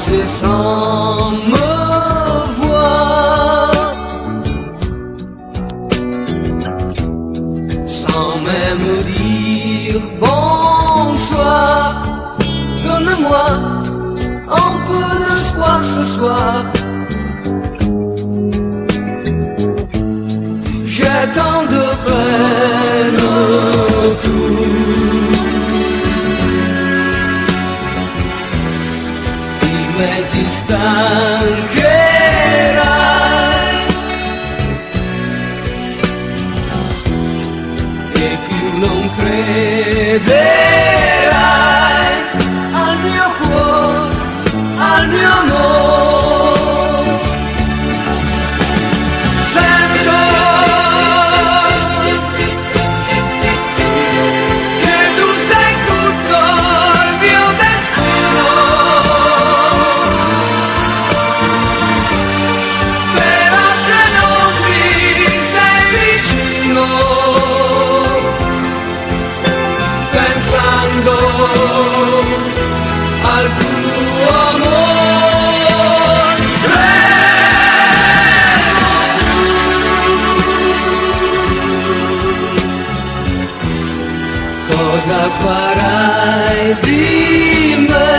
passer sans me voir, sans même dire bonsoir. Donne-moi un peu d'espoir ce soir. J'ai tant de peine autour. Dimmi ti stancherai e più non crederai al mio cuore, al mio amore. Sento che tu sei tutto il mio destino, però se non mi sei vicino, pensando al tuo amore, cosa farai di me?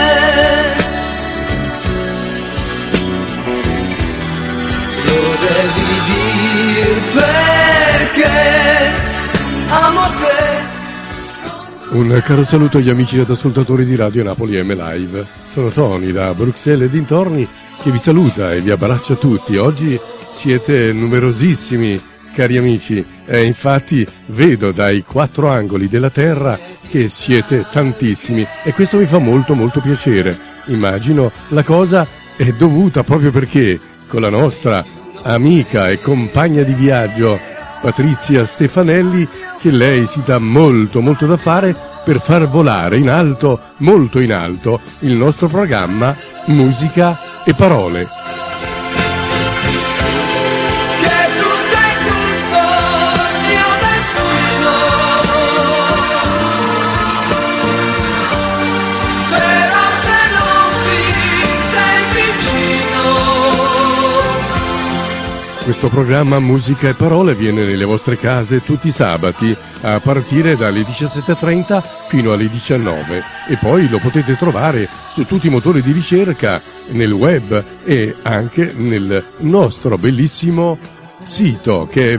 Lo devi dir perché amo te. Un caro saluto agli amici ed ascoltatori di Radio Napoli M Live. Sono Tony da Bruxelles e dintorni che vi saluta e vi abbraccia tutti. Oggi siete numerosissimi, cari amici, e infatti vedo dai 4 angoli della terra che siete tantissimi e questo mi fa molto molto piacere. Immagino la cosa è dovuta proprio perché con la nostra amica e compagna di viaggio Patrizia Stefanelli, che lei si dà molto molto da fare per far volare in alto, molto in alto, il nostro programma Musica e Parole. Che tu sei tutto il mio destino, però se non mi sei vicino. Questo programma Musica e Parole viene nelle vostre case tutti i sabati a partire dalle 17:30 fino alle 19 e poi lo potete trovare su tutti i motori di ricerca, nel web e anche nel nostro bellissimo sito che è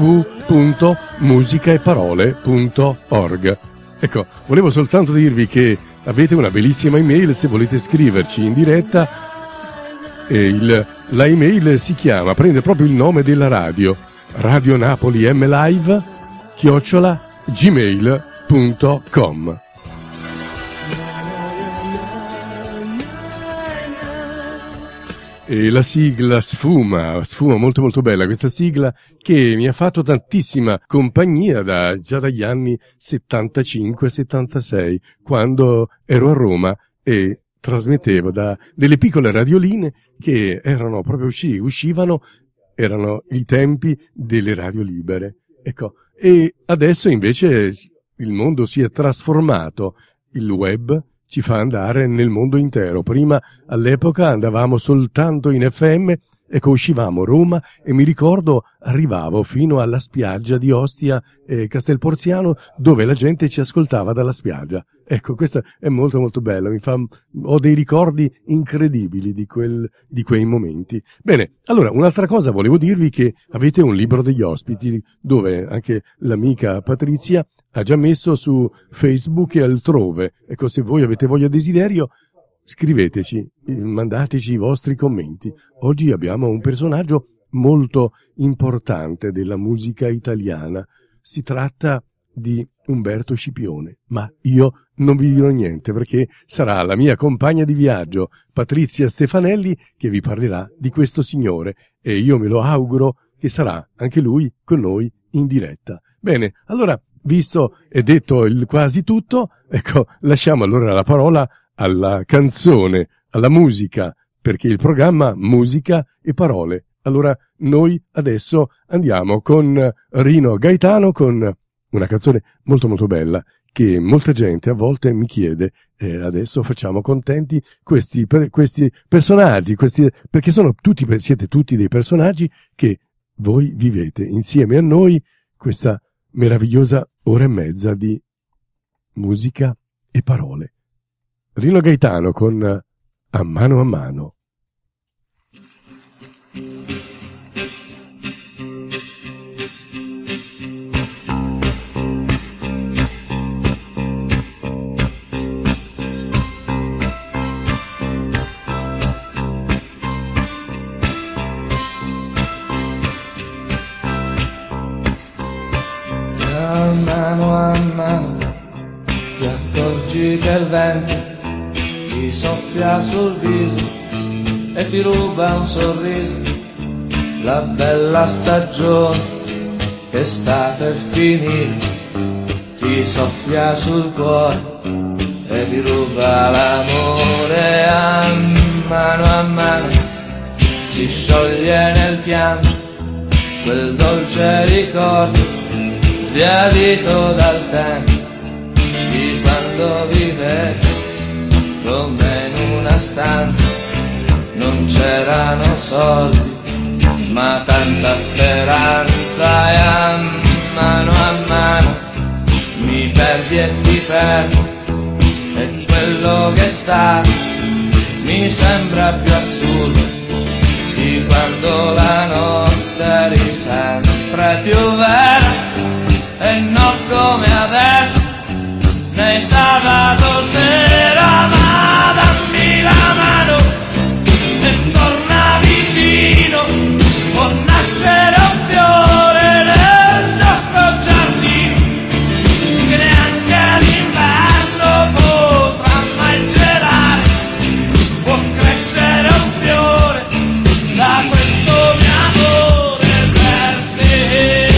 www.musicaeparole.org. Ecco, volevo soltanto dirvi che avete una bellissima email se volete scriverci in diretta e la email si chiama, prende proprio il nome della radio, Radio Napoli M Live @gmail.com. E la sigla sfuma molto molto bella, questa sigla che mi ha fatto tantissima compagnia già dagli anni 75-76, quando ero a Roma e trasmettevo da delle piccole radioline che erano proprio uscivano, erano i tempi delle radio libere. Ecco, e adesso invece il mondo si è trasformato, il web ci fa andare nel mondo intero. Prima, all'epoca, andavamo soltanto in FM, ecco, uscivamo Roma e mi ricordo arrivavo fino alla spiaggia di Ostia e Castelporziano, dove la gente ci ascoltava dalla spiaggia. Ecco, questa è molto molto bella, ho dei ricordi incredibili di quei momenti. Bene, allora, un'altra cosa volevo dirvi che avete un libro degli ospiti, dove anche l'amica Patrizia ha già messo su Facebook e altrove. Ecco, se voi avete voglia e desiderio, scriveteci, mandateci i vostri commenti. Oggi abbiamo un personaggio molto importante della musica italiana. Si tratta di Umberto Scipione, ma io non vi dirò niente perché sarà la mia compagna di viaggio, Patrizia Stefanelli, che vi parlerà di questo signore e io me lo auguro che sarà anche lui con noi in diretta. Bene, allora, visto e detto il quasi tutto, ecco, lasciamo allora la parola alla canzone, alla musica, perché il programma Musica e Parole. Allora noi adesso andiamo con Rino Gaetano con una canzone molto molto bella che molta gente a volte mi chiede, adesso facciamo contenti questi personaggi, perché siete tutti dei personaggi che voi vivete insieme a noi questa meravigliosa ora e mezza di musica e parole. Rino Gaetano con A mano a mano. A mano ti accorgi che il vento ti soffia sul viso e ti ruba un sorriso, la bella stagione che sta per finire, ti soffia sul cuore e ti ruba l'amore. A mano si scioglie nel pianto quel dolce ricordo sbiadito dal tempo di quando vivevi con me in una stanza. Non c'erano soldi ma tanta speranza, e a mano mi perdi e ti perdo, e quello che è stato mi sembra più assurdo di quando la notte eri sempre più vera. E non come adesso, nei sabato sera, ma dammi la mano e torna vicino, può nascere un fiore nel nostro giardino, che neanche l'inverno potrà mai gelare, può crescere un fiore da questo mio amore per te.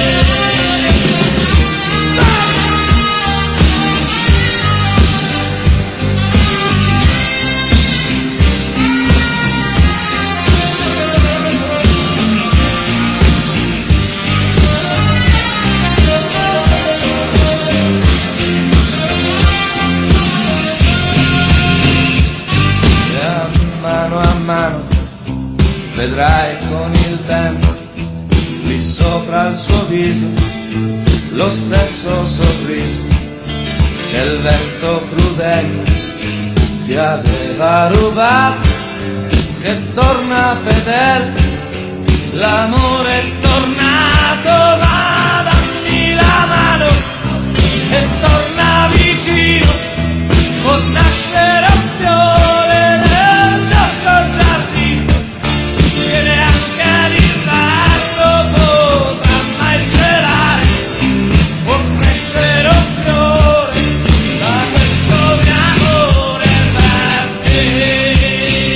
Vedrai con il tempo lì sopra il suo viso lo stesso sorriso che il vento crudele ti aveva rubato, che torna fedele, l'amore è tornato. Ma dammi la mano e torna vicino, può nascere un fiore nel nostro giardino, che neanche l'inverno potrà mai gelare, può crescere un fiore da questo mio amore per te.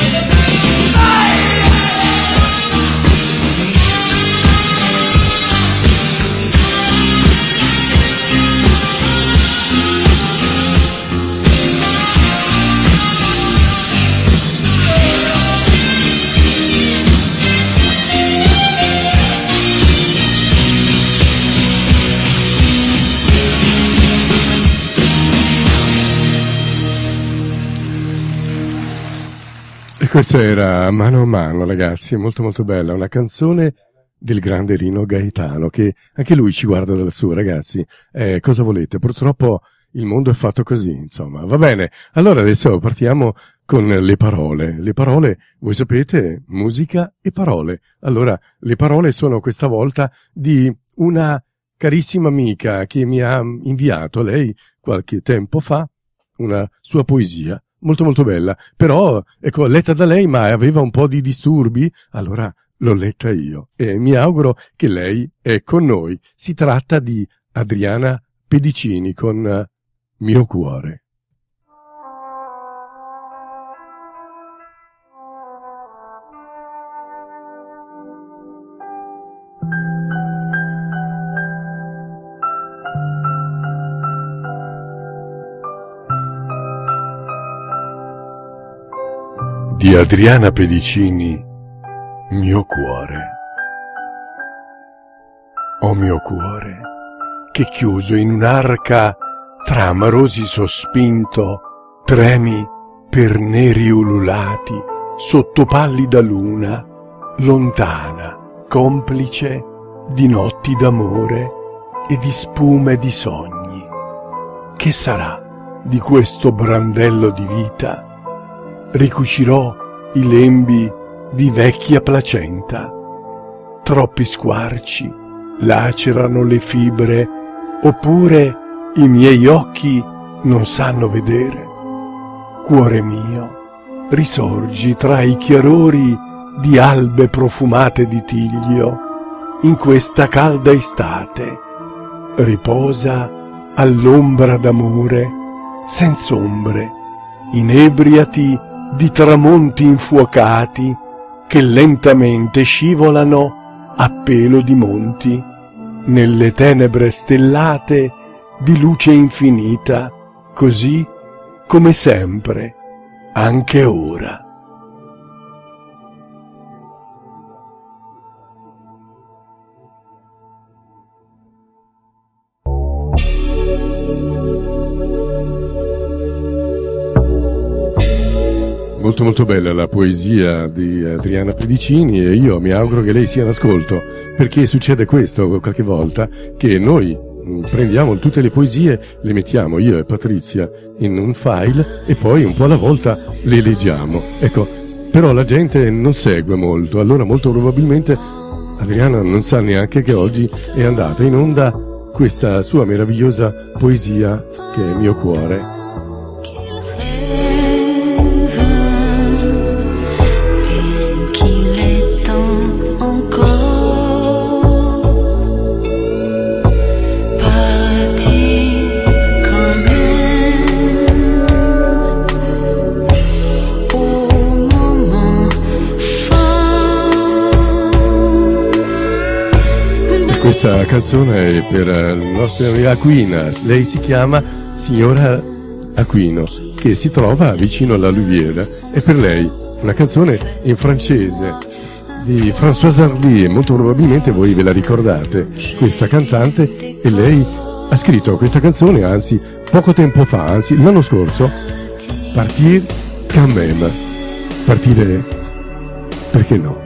Questa era Mano a mano, ragazzi, molto molto bella, una canzone del grande Rino Gaetano, che anche lui ci guarda dal su, ragazzi. Cosa volete? Purtroppo il mondo è fatto così, insomma. Va bene, allora adesso partiamo con le parole. Le parole, voi sapete, musica e parole. Allora, le parole sono questa volta di una carissima amica che mi ha inviato, lei, qualche tempo fa, una sua poesia. Molto molto bella, però, ecco, letta da lei, ma aveva un po' di disturbi, allora l'ho letta io, e mi auguro che lei è con noi. Si tratta di Adriana Pedicini con Mio cuore. Di Adriana Pedicini, Mio cuore. O mio cuore, che chiuso in un'arca tra amorosi sospinto, tremi per neri ululati, sotto pallida luna, lontana, complice di notti d'amore e di spume di sogni. Che sarà di questo brandello di vita? Ricucirò i lembi di vecchia placenta. Troppi squarci lacerano le fibre, oppure i miei occhi non sanno vedere. Cuore mio, risorgi tra i chiarori di albe profumate di tiglio in questa calda estate. Riposa all'ombra d'amore, senza ombre, inebriati di tramonti infuocati che lentamente scivolano a pelo di monti nelle tenebre stellate di luce infinita, così come sempre, anche ora. Molto molto bella la poesia di Adriana Pedicini, e io mi auguro che lei sia in ascolto, perché succede questo qualche volta, che noi prendiamo tutte le poesie, le mettiamo io e Patrizia in un file e poi un po' alla volta le leggiamo. Ecco, però la gente non segue molto, allora molto probabilmente Adriana non sa neanche che oggi è andata in onda questa sua meravigliosa poesia che è Mio cuore. Questa canzone è per la nostra amica Aquina, lei si chiama Signora Aquino, che si trova vicino alla Louvière. È per lei una canzone in francese di Françoise Hardy, e molto probabilmente voi ve la ricordate, questa cantante, e lei ha scritto questa canzone, anzi poco tempo fa, anzi l'anno scorso, Partir quand même, partire perché no.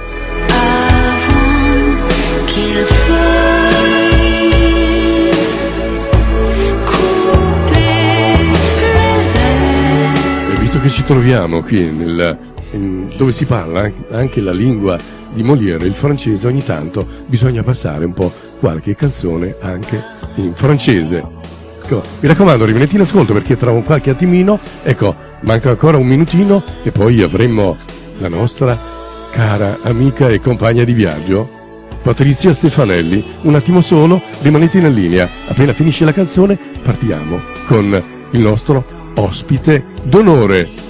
Visto che ci troviamo qui dove si parla anche la lingua di Molière, il francese, ogni tanto bisogna passare un po' qualche canzone anche in francese. Ecco, mi raccomando, rimanete in ascolto, perché tra un qualche attimino, ecco, manca ancora un minutino e poi avremo la nostra cara amica e compagna di viaggio, Patrizia Stefanelli. Un attimo solo, rimanete in linea, appena finisce la canzone partiamo con il nostro ospite d'onore.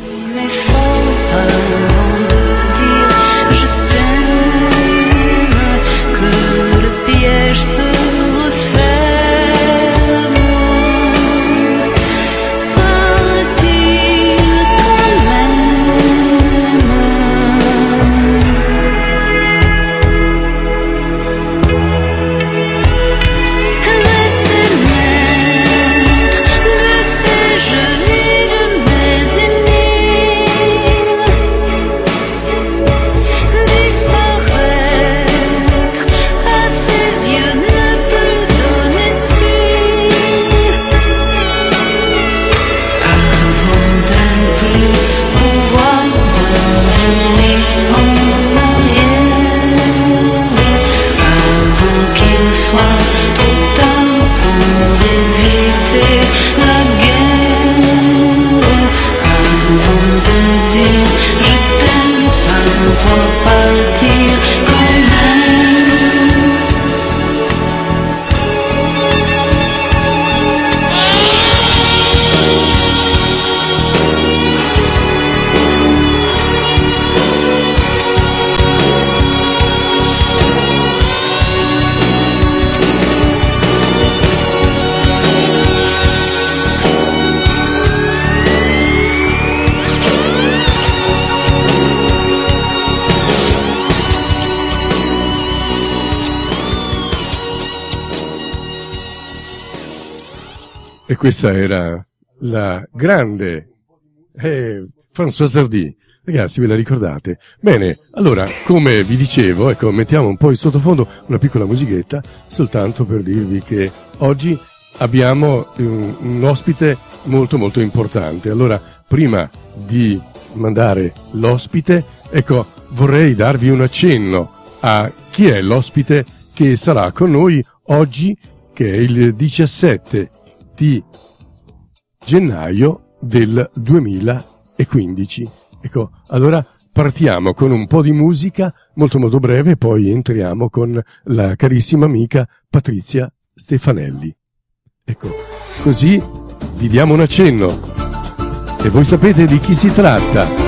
E questa era la grande Françoise Hardy. Ragazzi, ve la ricordate? Bene, allora, come vi dicevo, ecco, mettiamo un po' in sottofondo una piccola musichetta, soltanto per dirvi che oggi abbiamo un ospite molto molto importante. Allora, prima di mandare l'ospite, ecco, vorrei darvi un accenno a chi è l'ospite che sarà con noi oggi, che è il 17 di gennaio del 2015. Ecco, allora partiamo con un po' di musica molto molto breve e poi entriamo con la carissima amica Patrizia Stefanelli. Ecco, così vi diamo un accenno e voi sapete di chi si tratta.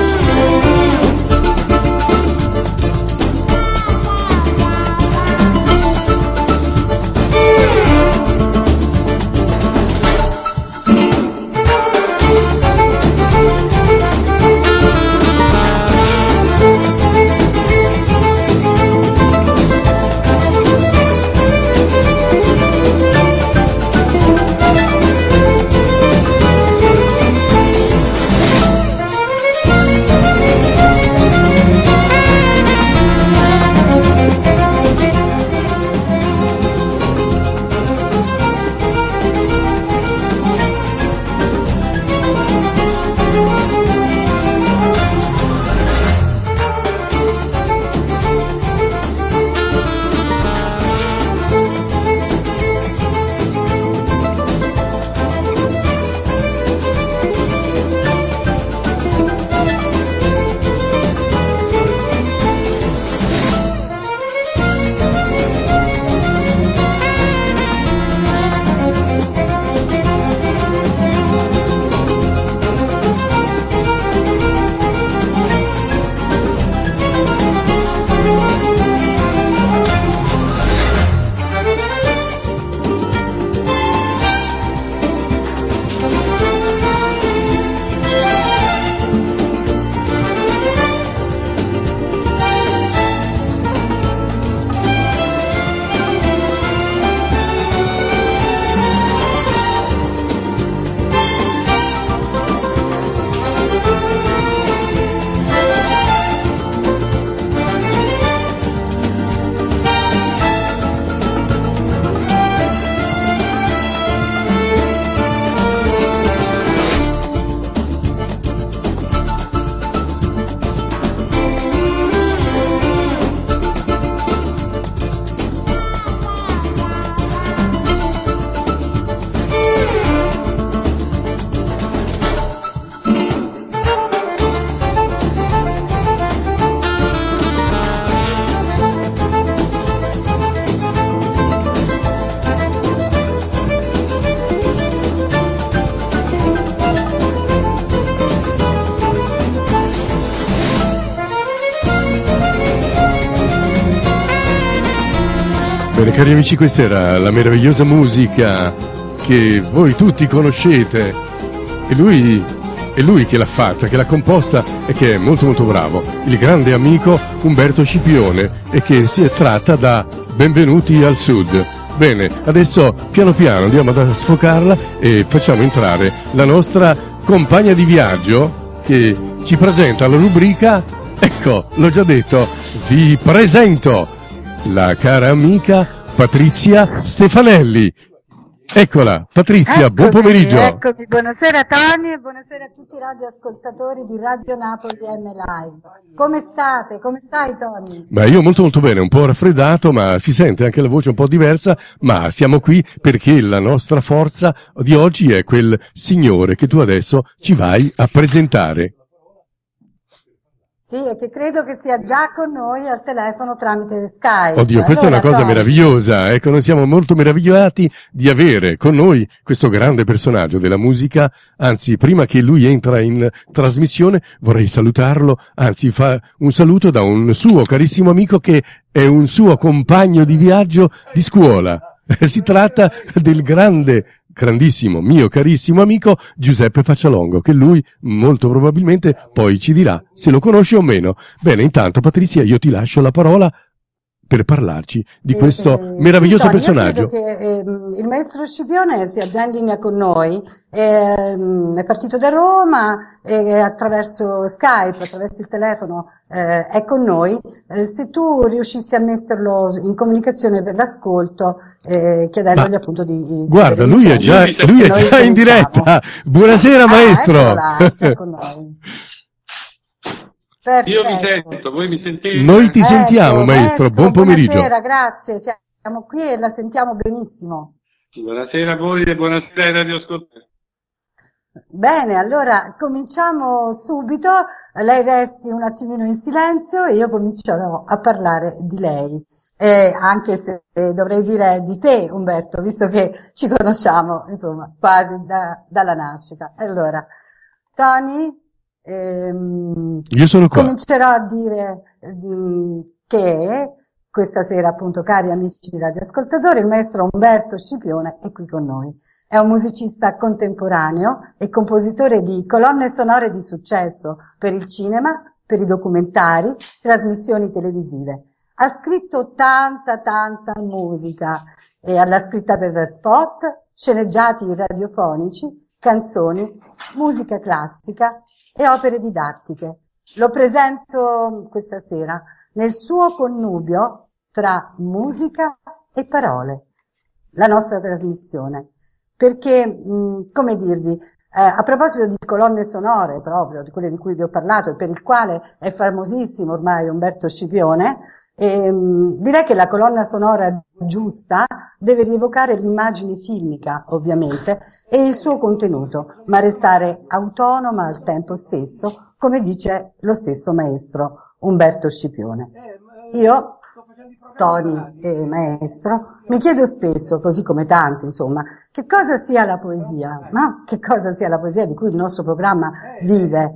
Bene, cari amici, questa era la meravigliosa musica che voi tutti conoscete. È lui che l'ha fatta, che l'ha composta e che è molto molto bravo, il grande amico Umberto Scipione, e che si è tratta da Benvenuti al Sud. Bene, adesso piano piano andiamo ad sfocarla e facciamo entrare la nostra compagna di viaggio che ci presenta la rubrica. Ecco, l'ho già detto, vi presento la cara amica Patrizia Stefanelli. Eccola, Patrizia, buon pomeriggio. Eccomi, buonasera Tony e buonasera a tutti i radioascoltatori di Radio Napoli M Live. Come state? Come stai Tony? Beh, io molto molto bene, un po' raffreddato, ma si sente anche la voce un po' diversa, ma siamo qui perché la nostra forza di oggi è quel signore che tu adesso ci vai a presentare. Sì, e che credo che sia già con noi al telefono tramite Skype. Oddio, questa allora, è una cosa Tony, meravigliosa, ecco, noi siamo molto meravigliati di avere con noi questo grande personaggio della musica. Anzi, prima che lui entra in trasmissione vorrei salutarlo, anzi fa un saluto da un suo carissimo amico che è un suo compagno di viaggio di scuola. Si tratta del grandissimo, mio carissimo amico Giuseppe Faccialongo, che lui molto probabilmente poi ci dirà se lo conosce o meno. Bene, intanto Patrizia, io ti lascio la parola per parlarci di questo meraviglioso sì, Tony, personaggio. io credo che il maestro Scipione sia già in linea con noi, è partito da Roma e attraverso Skype, attraverso il telefono è con noi. Se tu riuscissi a metterlo in comunicazione per l'ascolto, chiedendogli appunto di... Guarda, lui è già in diretta. Buonasera maestro. Eccola, è già con noi. Perfetto. Io vi sento, voi mi sentite? Noi ti sentiamo, maestro. Buon pomeriggio. Buonasera, grazie. Siamo qui e la sentiamo benissimo. Buonasera a voi e buonasera ai radioascoltatori. Bene, allora cominciamo subito. Lei resti un attimino in silenzio e io comincerò a parlare di lei. Anche se dovrei dire di te, Umberto, visto che ci conosciamo, insomma, quasi dalla nascita. Allora, Tony... io sono qua. Comincerò a dire che questa sera, appunto, cari amici radioascoltatori, il maestro Umberto Scipione è qui con noi. È un musicista contemporaneo e compositore di colonne sonore di successo per il cinema, per i documentari, trasmissioni televisive. Ha scritto tanta musica e alla scritta per spot, sceneggiati radiofonici, canzoni, musica classica e opere didattiche. Lo presento questa sera nel suo connubio tra musica e parole, la nostra trasmissione. Perché, come dirvi, a proposito di colonne sonore proprio, di quelle di cui vi ho parlato e per il quale è famosissimo ormai Umberto Scipione, direi che la colonna sonora giusta deve rievocare l'immagine filmica, ovviamente, e il suo contenuto, ma restare autonoma al tempo stesso, come dice lo stesso maestro Umberto Scipione. Io, Tony e maestro, mi chiedo spesso, così come tanti, insomma, che cosa sia la poesia, ma che cosa sia la poesia di cui il nostro programma vive,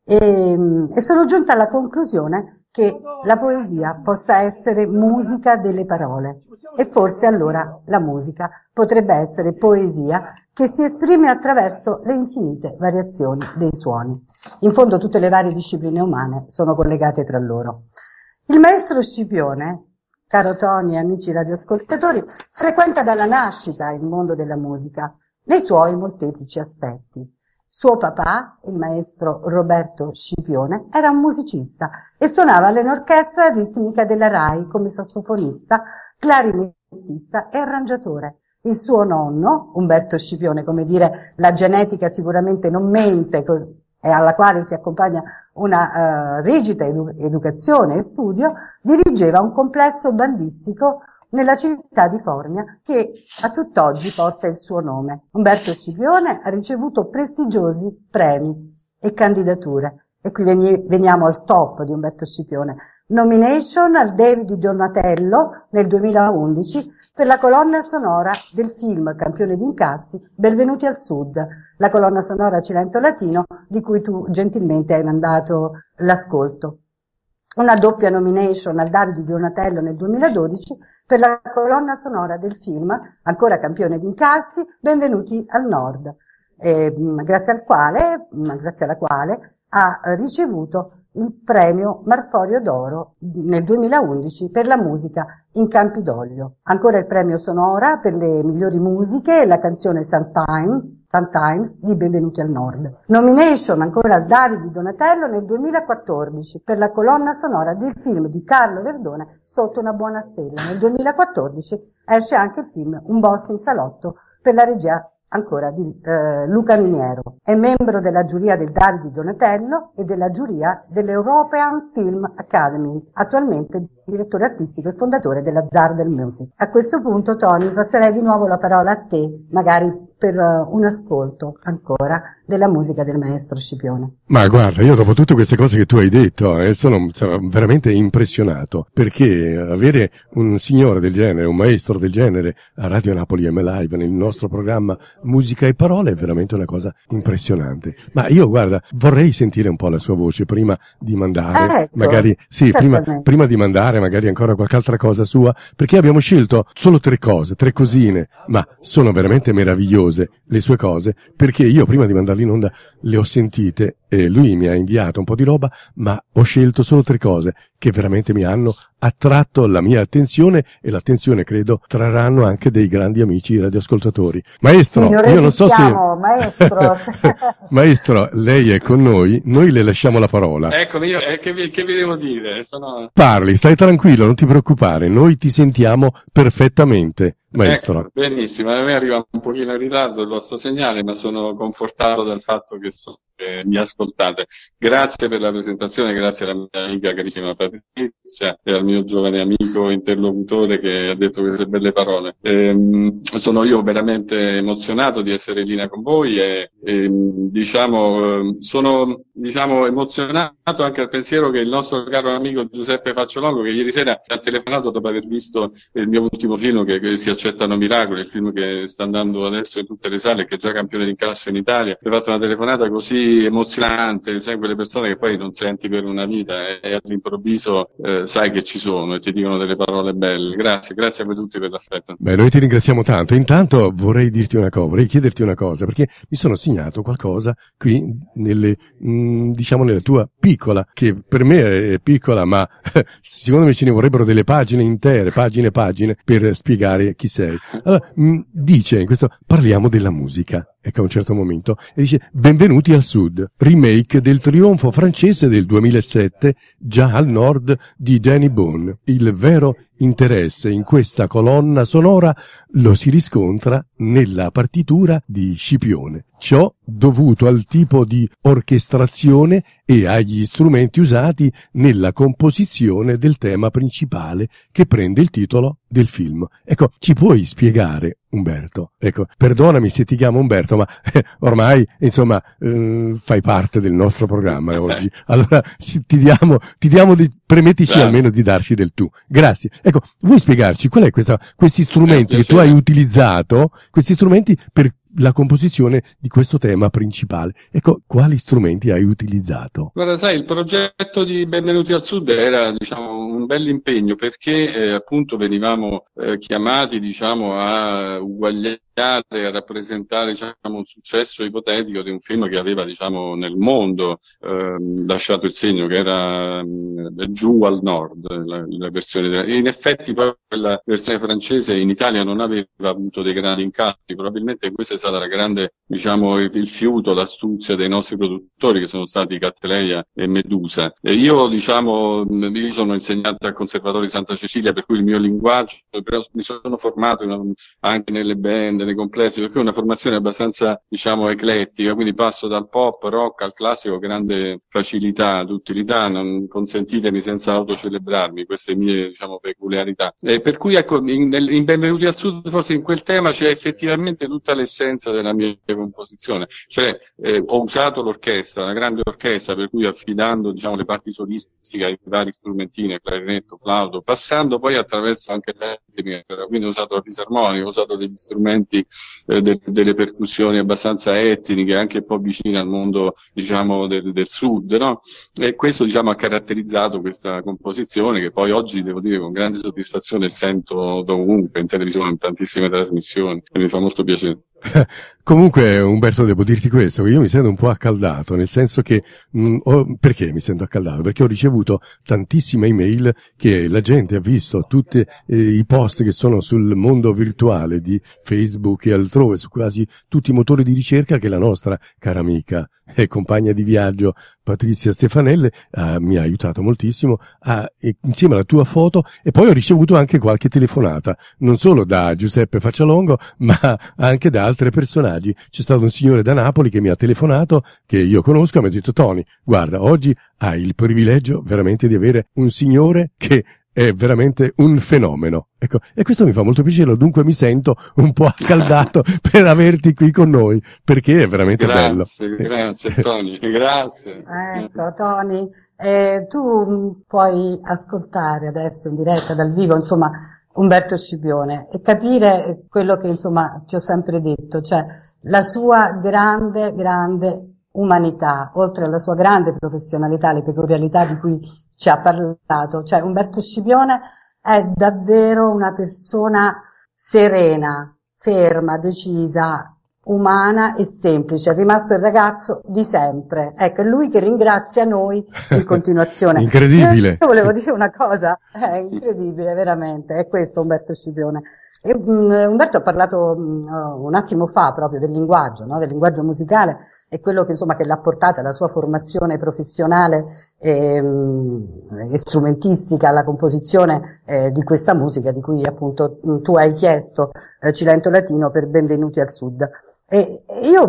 e sono giunta alla conclusione che la poesia possa essere musica delle parole, e forse allora la musica potrebbe essere poesia che si esprime attraverso le infinite variazioni dei suoni. In fondo tutte le varie discipline umane sono collegate tra loro. Il maestro Scipione, caro Tony e amici radioascoltatori, frequenta dalla nascita il mondo della musica, nei suoi molteplici aspetti. Suo papà, il maestro Roberto Scipione, era un musicista e suonava nell'orchestra ritmica della RAI come sassofonista, clarinettista e arrangiatore. Il suo nonno, Umberto Scipione, come dire, la genetica sicuramente non mente, e alla quale si accompagna una rigida educazione e studio, dirigeva un complesso bandistico nella città di Formia, che a tutt'oggi porta il suo nome. Umberto Scipione ha ricevuto prestigiosi premi e candidature. E qui veniamo al top di Umberto Scipione. Nomination al David di Donatello nel 2011 per la colonna sonora del film Campione di incassi, Benvenuti al Sud, la colonna sonora cilento-latino di cui tu gentilmente hai mandato l'ascolto. Una doppia nomination al David di Donatello nel 2012 per la colonna sonora del film, ancora Campione di incassi, Benvenuti al Nord, grazie alla quale ha ricevuto il premio Marforio d'Oro nel 2011 per la musica in Campidoglio. Ancora il premio Sonora per le migliori musiche e la canzone Sometimes di Benvenuti al Nord. Nomination ancora al David di Donatello nel 2014 per la colonna sonora del film di Carlo Verdone Sotto una buona stella. Nel 2014 esce anche il film Un boss in salotto per la regia ancora di Luca Miniero. È membro della giuria del David di Donatello e della giuria dell'European Film Academy, attualmente direttore artistico e fondatore della Zardel Music. A questo punto, Tony, passerei di nuovo la parola a te, magari per un ascolto ancora della musica del maestro Scipione. Ma guarda, io dopo tutte queste cose che tu hai detto sono veramente impressionato, perché avere un signore del genere, un maestro del genere a Radio Napoli M Live nel nostro programma Musica e Parole è veramente una cosa impressionante. Ma io, guarda, vorrei sentire un po' la sua voce prima di mandare, ecco, magari sì, prima di mandare magari ancora qualche altra cosa sua, perché abbiamo scelto solo tre cosine, ma sono veramente meravigliose le sue cose, perché io prima di mandarle in onda le ho sentite lui mi ha inviato un po' di roba, ma ho scelto solo 3 cose che veramente mi hanno attratto la mia attenzione, e l'attenzione credo trarranno anche dei grandi amici radioascoltatori. Maestro, Sì, io non so se... maestro. Maestro, lei è con noi le lasciamo la parola. Eccomi io, che vi devo dire? Parli, stai tranquillo, non ti preoccupare, noi ti sentiamo perfettamente, maestro. Ecco, benissimo, a me arriva un pochino in ritardo il vostro segnale, ma sono confortato dal fatto che mi ascoltate. Grazie per la presentazione, grazie alla mia amica carissima Patrizia e al mio giovane amico interlocutore che ha detto queste belle parole. Sono io veramente emozionato di essere in linea con voi e sono emozionato anche al pensiero che il nostro caro amico Giuseppe Facciolongo, che ieri sera ha telefonato dopo aver visto il mio ultimo film, che Si accettano miracoli, il film che sta andando adesso in tutte le sale e che è già campione d'incasso in Italia, mi ha fatto una telefonata così emozionante, sai, quelle persone che poi non senti per una vita e all'improvviso sai che ci sono e ti dicono delle parole belle. Grazie a voi tutti per l'affetto. Beh, noi ti ringraziamo tanto. Intanto vorrei chiederti una cosa, perché mi sono segnato qualcosa qui nella tua piccola, che per me è piccola, ma secondo me ce ne vorrebbero delle pagine intere, pagine per spiegare chi sei. Allora, dice in questo, parliamo della musica. Ecco, a un certo momento, e dice: Benvenuti al Sud, remake del trionfo francese del 2007, Già al nord di Danny Boone. Il vero interesse in questa colonna sonora lo si riscontra nella partitura di Scipione. Ciò dovuto al tipo di orchestrazione e agli strumenti usati nella composizione del tema principale che prende il titolo del film. Ecco, ci puoi spiegare, Umberto? Ecco, perdonami se ti chiamo Umberto, ma ormai, insomma, fai parte del nostro programma oggi. Allora, permettici almeno di darci del tu. Grazie. Ecco, vuoi spiegarci qual è questi strumenti che tu hai utilizzato, questi strumenti per la composizione di questo tema principale? Ecco, quali strumenti hai utilizzato? Guarda, sai, il progetto di Benvenuti al Sud era, un bel impegno, perché appunto venivamo chiamati, a uguagliare, a rappresentare, un successo ipotetico di un film che aveva, nel mondo lasciato il segno, che era Giù al nord, la versione e in effetti poi quella versione francese in Italia non aveva avuto dei grandi incassi. Probabilmente questa è stata la grande, il fiuto, l'astuzia dei nostri produttori, che sono stati Cattleya e Medusa. E io, io sono insegnante al Conservatorio di Santa Cecilia, per cui il mio linguaggio, però mi sono formato anche nelle band, nei complessi, per cui è una formazione abbastanza, eclettica, quindi passo dal pop, rock al classico, grande facilità d'utilità, non consentitemi senza autocelebrarmi queste mie, peculiarità. Per cui, ecco, in Benvenuti al Sud, forse in quel tema c'è effettivamente tutta l'essenza della mia composizione, ho usato l'orchestra, una grande orchestra, per cui affidando, le parti solistiche ai vari strumentini, clarinetto, flauto, passando poi attraverso anche l'etnica, quindi ho usato la fisarmonica, ho usato degli strumenti, delle percussioni abbastanza etniche, anche un po' vicine al mondo, del sud, no? E questo, ha caratterizzato questa composizione, che poi oggi, devo dire, con grande soddisfazione sento dovunque, in televisione, in tantissime trasmissioni, e mi fa molto piacere. Comunque, Umberto, devo dirti questo, che io mi sento un po' accaldato, nel senso che, perché mi sento accaldato? Perché ho ricevuto tantissime email che la gente ha visto tutti i post che sono sul mondo virtuale di Facebook e altrove, su quasi tutti i motori di ricerca, che la nostra cara amica e compagna di viaggio Patrizia Stefanelle mi ha aiutato moltissimo insieme alla tua foto, e poi ho ricevuto anche qualche telefonata, non solo da Giuseppe Facciolongo, ma anche da altri personaggi. C'è stato un signore da Napoli che mi ha telefonato, che io conosco, e mi ha detto: Tony, guarda, oggi hai il privilegio veramente di avere un signore che è veramente un fenomeno. Ecco, e questo mi fa molto piacere, dunque mi sento un po' accaldato per averti qui con noi, perché è veramente bello. Grazie Tony, grazie. Ecco Tony, tu puoi ascoltare adesso in diretta dal vivo, Umberto Scipione, e capire quello che, ti ho sempre detto, cioè la sua grande umanità, oltre alla sua grande professionalità, le peculiarità di cui ci ha parlato. Cioè Umberto Scipione è davvero una persona serena, ferma, decisa, umana e semplice, è rimasto il ragazzo di sempre. Ecco, è lui che ringrazia noi in continuazione. Incredibile. Io volevo dire una cosa, è incredibile, veramente, è questo Umberto Scipione. E, Umberto ha parlato un attimo fa proprio del linguaggio, no? Del linguaggio musicale, e quello che insomma che l'ha portata alla sua formazione professionale e strumentistica, alla composizione di questa musica di cui appunto tu hai chiesto Cilento Latino per Benvenuti al Sud. E io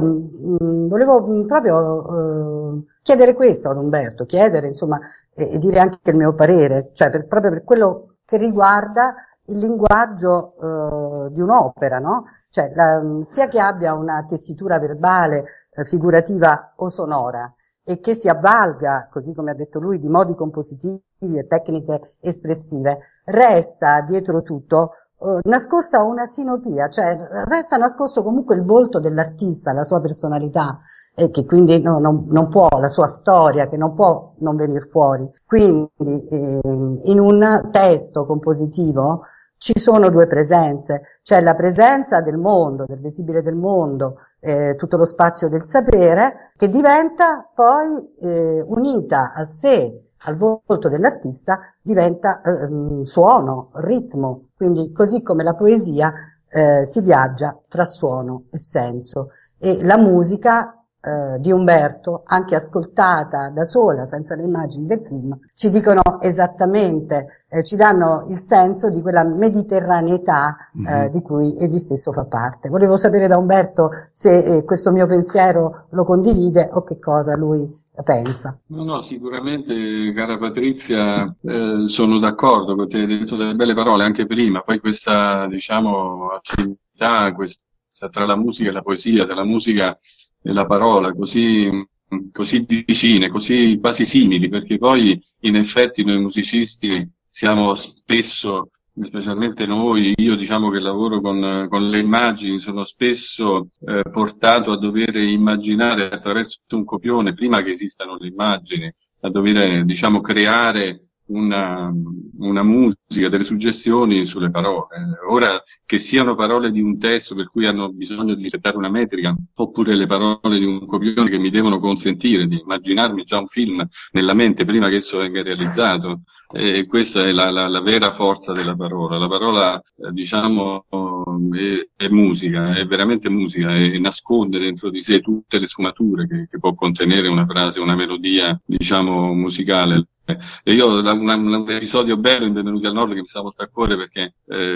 volevo proprio chiedere questo ad Umberto, chiedere insomma e dire anche il mio parere, cioè proprio per quello che riguarda il linguaggio di un'opera, no? Cioè sia che abbia una tessitura verbale, figurativa o sonora, e che si avvalga, così come ha detto lui, di modi compositivi e tecniche espressive, resta dietro tutto nascosta una sinopia, cioè resta nascosto comunque il volto dell'artista, la sua personalità, e che quindi non può, la sua storia, che non può non venir fuori. Quindi in un testo compositivo ci sono due presenze, c'è la presenza del mondo, del visibile del mondo, tutto lo spazio del sapere, che diventa poi unita al sé, al volto dell'artista, diventa suono, ritmo. Quindi così come la poesia si viaggia tra suono e senso, e la musica di Umberto, anche ascoltata da sola, senza le immagini del film, ci dicono esattamente, ci danno il senso di quella mediterraneità di cui egli stesso fa parte. Volevo sapere da Umberto se questo mio pensiero lo condivide o che cosa lui pensa. No, sicuramente, cara Patrizia, sono d'accordo con te, hai detto delle belle parole anche prima. Poi questa, diciamo, affinità tra la musica e la poesia, tra la musica e la parola, così vicine, così quasi simili, perché poi in effetti noi musicisti siamo spesso, specialmente noi, io diciamo che lavoro con le immagini, sono spesso portato a dover immaginare attraverso un copione, prima che esistano le immagini, a dover, diciamo, creare una musica, delle suggestioni sulle parole. Ora, che siano parole di un testo per cui hanno bisogno di rispettare una metrica, oppure le parole di un copione che mi devono consentire di immaginarmi già un film nella mente prima che esso venga realizzato, questa è la vera forza della parola. La parola, diciamo, è musica, è veramente musica, e nasconde dentro di sé tutte le sfumature che può contenere una frase, una melodia, diciamo, musicale. E io un episodio bello in Benvenuti al Nord che mi sta molto a cuore, perché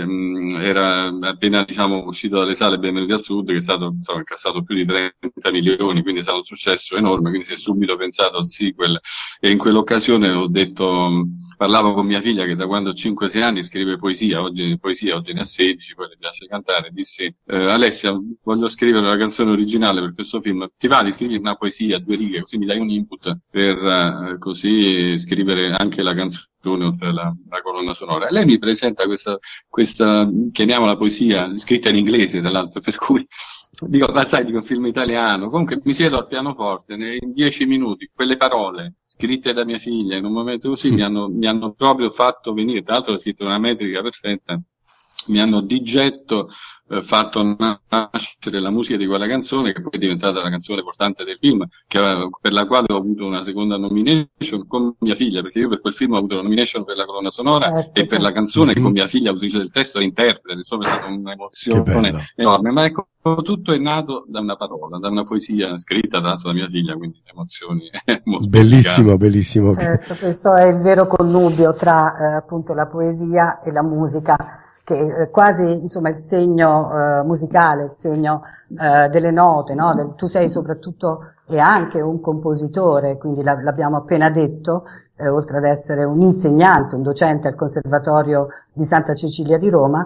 era appena, diciamo, uscito dalle sale Benvenuti al Sud, che è stato, insomma, incassato più di 30 milioni, quindi è stato un successo enorme, quindi si è subito pensato al sequel, e in quell'occasione ho detto, parlavo con mia figlia che da quando ho 5-6 anni scrive poesia, oggi ne ha 16, poi le piace cantare, dissi Alessia, voglio scrivere una canzone originale per questo film, ti va di scrivere una poesia, 2 righe, così mi dai un input per così scrivere anche la canzone oltre la colonna sonora. E lei mi presenta questa, chiamiamola poesia, scritta in inglese tra l'altro, per cui dico, ma sai, dico, film italiano. Comunque mi siedo al pianoforte, in 10 minuti, quelle parole scritte da mia figlia in un momento così mi hanno proprio fatto venire, tra l'altro ho scritto una metrica perfetta, mi hanno di getto fatto nascere la musica di quella canzone, che poi è diventata la canzone portante del film, per la quale ho avuto una seconda nomination con mia figlia, perché io per quel film ho avuto la nomination per la colonna sonora, certo, e per la canzone che con mia figlia, autrice del testo e interprete, insomma è stata un'emozione enorme. Ma ecco, tutto è nato da una parola, da una poesia scritta da mia figlia, quindi emozioni molto bellissimo. Certo, questo è il vero connubio tra appunto la poesia e la musica, che quasi, insomma, il segno musicale, il segno delle note, no? Tu sei soprattutto e anche un compositore, quindi l'abbiamo appena detto, oltre ad essere un insegnante, un docente al Conservatorio di Santa Cecilia di Roma,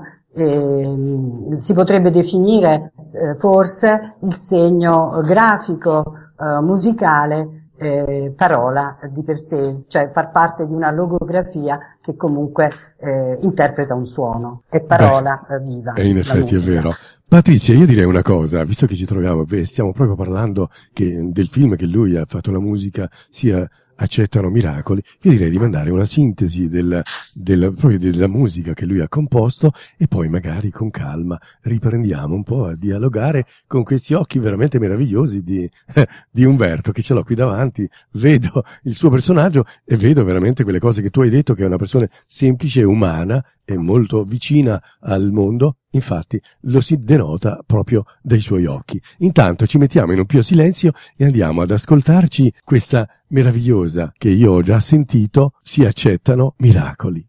si potrebbe definire forse il segno grafico musicale parola di per sé, cioè far parte di una logografia che comunque interpreta un suono, è parola viva. E in effetti è vero. Patrizia, io direi una cosa, visto che ci troviamo, stiamo proprio parlando del film che lui ha fatto la musica sia accettano miracoli, io direi di mandare una sintesi proprio della musica che lui ha composto, e poi magari con calma riprendiamo un po' a dialogare con questi occhi veramente meravigliosi di Umberto, che ce l'ho qui davanti, vedo il suo personaggio e vedo veramente quelle cose che tu hai detto, che è una persona semplice e umana e molto vicina al mondo. Infatti lo si denota proprio dai suoi occhi. Intanto ci mettiamo in un pio silenzio e andiamo ad ascoltarci questa meravigliosa, che io ho già sentito, Si accettano miracoli.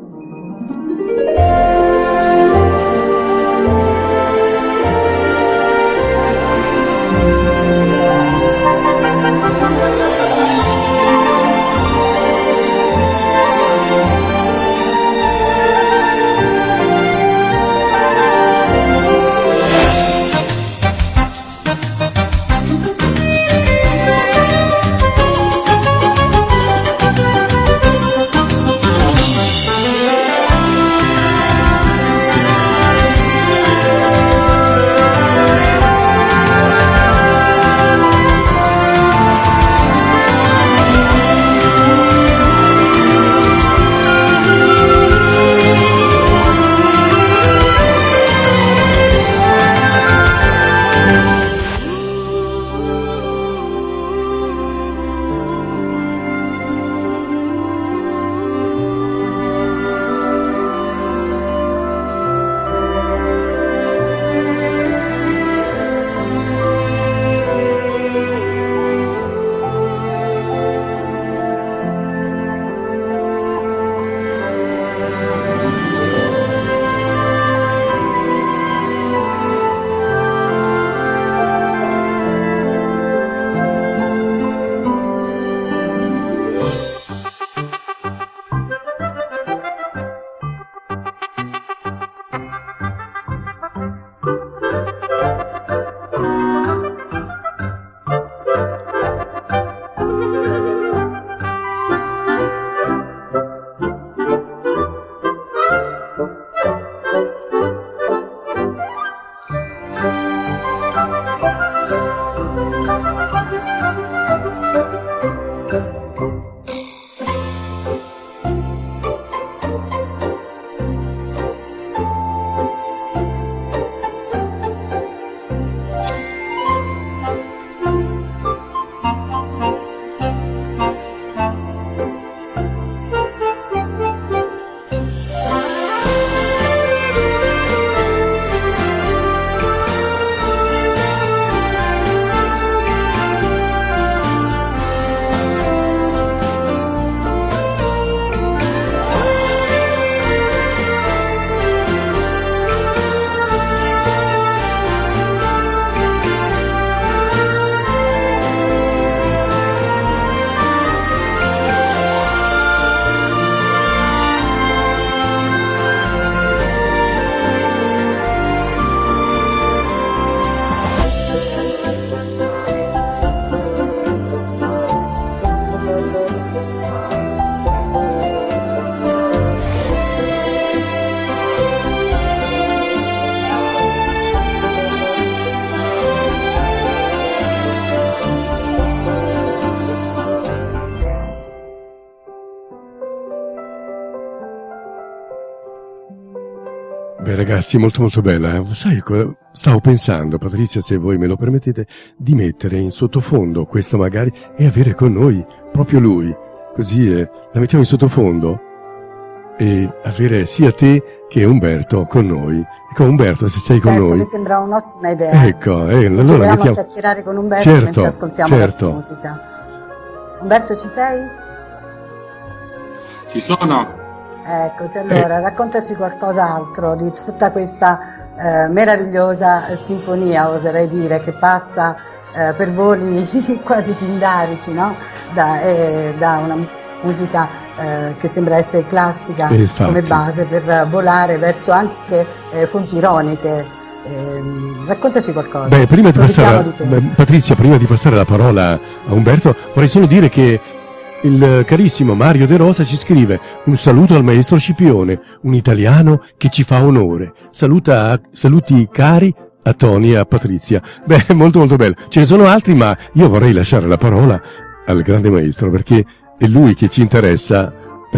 Beh ragazzi, molto molto bella. Sai, stavo pensando, Patrizia, se voi me lo permettete, di mettere in sottofondo questo magari e avere con noi proprio lui. Così la mettiamo in sottofondo e avere sia te che Umberto con noi. Ecco, Umberto, se sei con noi. Mi sembra un'ottima idea. Ecco, allora mettiamo mettiamo a chiacchierare con Umberto mentre ascoltiamo la sua musica. Umberto, ci sei? Ci sono. Eccoci, allora raccontaci qualcos'altro di tutta questa meravigliosa sinfonia, oserei dire, che passa per voli quasi pindarici, no? Da una musica che sembra essere classica come base per volare verso anche fonti ironiche. Raccontaci qualcosa. Beh, Patrizia, prima di passare la parola a Umberto, vorrei solo dire che il carissimo Mario De Rosa ci scrive: un saluto al maestro Scipione, un italiano che ci fa onore. Saluti cari a Tony e a Patrizia. Beh, molto molto bello. Ce ne sono altri, ma io vorrei lasciare la parola al grande maestro, perché è lui che ci interessa.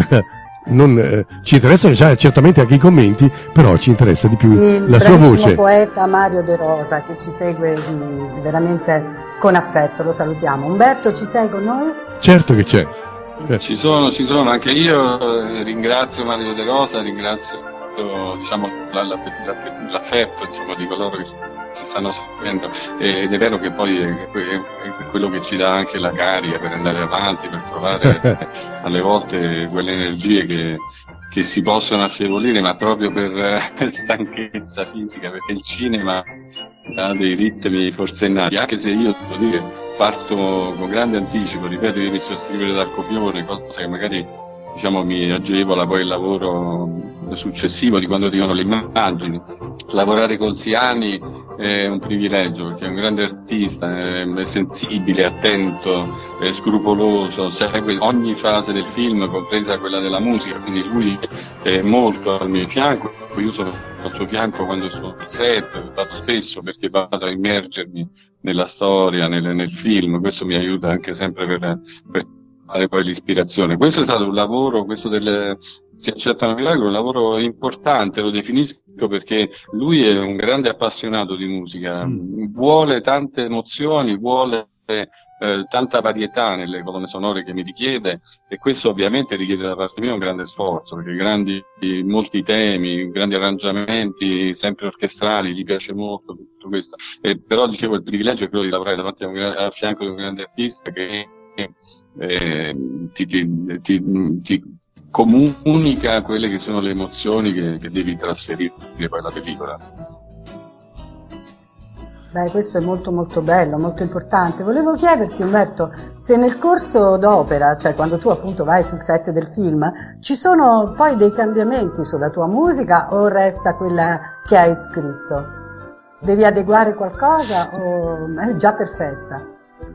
Ci interessano già certamente anche i commenti, però ci interessa di più la sua voce. Il poeta Mario De Rosa, che ci segue veramente con affetto, lo salutiamo. Umberto, ci sei con noi? Certo che c'è. Ci sono, anche io ringrazio Mario De Rosa, ringrazio diciamo l'affetto insomma di coloro che ci stanno seguendo, ed è vero che poi è quello che ci dà anche la carica per andare avanti, per trovare alle volte quelle energie che si possono affievolire, ma proprio per stanchezza fisica, perché il cinema ha dei ritmi forsennati, anche se io devo dire parto con grande anticipo, ripeto, io inizio a scrivere dal copione, cosa che magari diciamo mi agevola poi il lavoro successivo di quando arrivano le immagini. Lavorare con Siani è un privilegio, perché è un grande artista, è sensibile, attento, è scrupoloso, segue ogni fase del film, compresa quella della musica, quindi lui è molto al mio fianco, io sono al suo fianco quando sono sul set, vado spesso perché vado a immergermi nella storia, nel film, questo mi aiuta anche sempre per fare poi l'ispirazione. Questo è stato un lavoro, questo Si accettano miracoli, un lavoro importante, lo definisco perché lui è un grande appassionato di musica, vuole tante emozioni, vuole tanta varietà nelle colonne sonore che mi richiede, e questo ovviamente richiede da parte mia un grande sforzo, perché molti temi, grandi arrangiamenti, sempre orchestrali, gli piace molto tutto questo. Però dicevo, il privilegio è quello di lavorare davanti a fianco di un grande artista che ti comunica quelle che sono le emozioni che devi trasferire poi alla pellicola. Beh, questo è molto molto bello, molto importante. Volevo chiederti, Umberto, se nel corso d'opera, cioè quando tu appunto vai sul set del film, ci sono poi dei cambiamenti sulla tua musica o resta quella che hai scritto? Devi adeguare qualcosa o è già perfetta?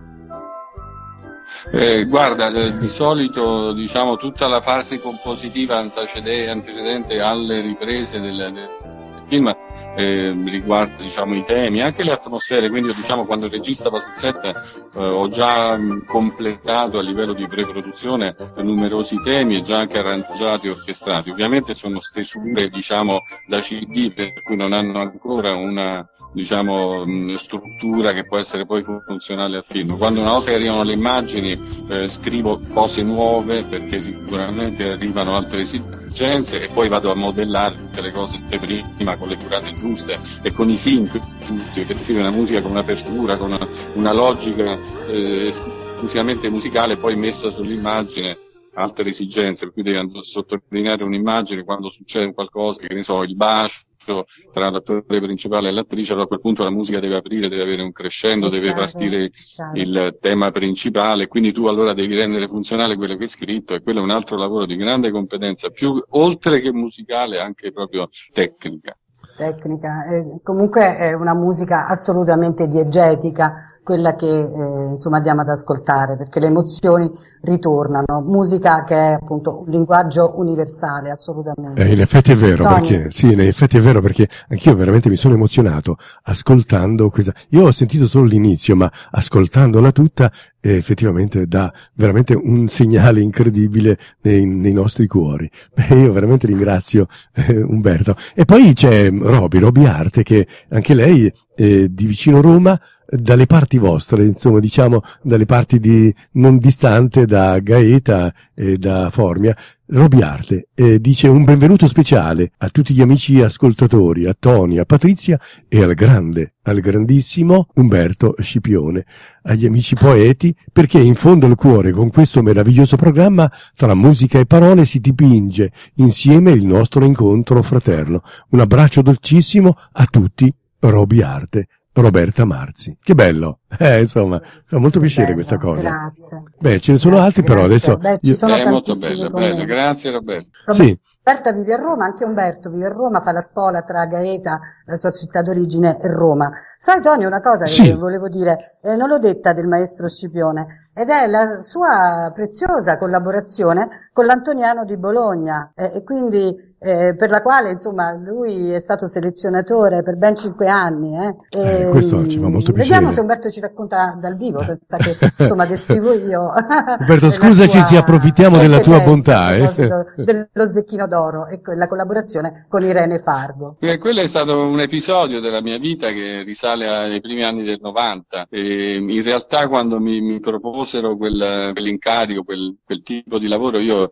Guarda, di solito diciamo tutta la fase compositiva antecedente alle riprese del film riguarda diciamo i temi, anche le atmosfere, quindi io, diciamo, quando il regista va sul set ho già completato a livello di pre-produzione numerosi temi e già anche arrangiati e orchestrati. Ovviamente sono stesure diciamo da CD, per cui non hanno ancora una diciamo struttura che può essere poi funzionale al film. Quando una volta che arrivano le immagini scrivo cose nuove, perché sicuramente arrivano altre esigenze, e poi vado a modellare tutte le cose prima con le curate giuste e con i sync giusti, per scrivere una musica con un'apertura, con una logica esclusivamente musicale, poi messa sull'immagine altre esigenze, per cui devi sottolineare un'immagine quando succede qualcosa, che ne so, il bacio tra l'attore principale e l'attrice, allora a quel punto la musica deve aprire, deve avere un crescendo, deve partire il tema principale, quindi tu allora devi rendere funzionale quello che hai scritto, e quello è un altro lavoro di grande competenza, più oltre che musicale anche proprio tecnica. Comunque è una musica assolutamente diegetica, quella che insomma andiamo ad ascoltare, perché le emozioni ritornano, musica che è appunto un linguaggio universale, assolutamente. In effetti è vero, perché anch'io veramente mi sono emozionato ascoltando questa. Io ho sentito solo l'inizio, ma ascoltandola tutta effettivamente dà veramente un segnale incredibile nei nostri cuori. Io veramente ringrazio Umberto. E poi c'è Roby Arte, che anche lei di vicino Roma, dalle parti vostre, insomma, diciamo dalle parti non distante da Gaeta e da Formia. Roby Arte dice un benvenuto speciale a tutti gli amici ascoltatori, a Tony, a Patrizia e al grandissimo Umberto Scipione, agli amici poeti, perché in fondo al cuore con questo meraviglioso programma tra musica e parole si dipinge insieme il nostro incontro fraterno. Un abbraccio dolcissimo a tutti. Roby Arte, Roberta Marzi. Che bello, insomma, fa molto piacere questa cosa. Grazie. Beh, ce ne sono altri, però adesso ci sono molto tantissimi bello, grazie Roberto. Sì, Umberta vive a Roma, anche Umberto vive a Roma, fa la spola tra Gaeta, la sua città d'origine, e Roma. Sai Tonio, una cosa che volevo dire, non l'ho detta del maestro Scipione, ed è la sua preziosa collaborazione con l'Antoniano di Bologna, e quindi per la quale insomma lui è stato selezionatore per ben 5 anni. Questo ci fa molto piacere. Vediamo se Umberto ci racconta dal vivo, senza che insomma descrivo io. Umberto, scusaci se approfittiamo della tua bontà. A proposito dello Zecchino d'Oro e la collaborazione con Irene Fargo. Quello è stato un episodio della mia vita che risale ai primi anni del 90. E in realtà quando mi proposero quell'incarico, quel tipo di lavoro, io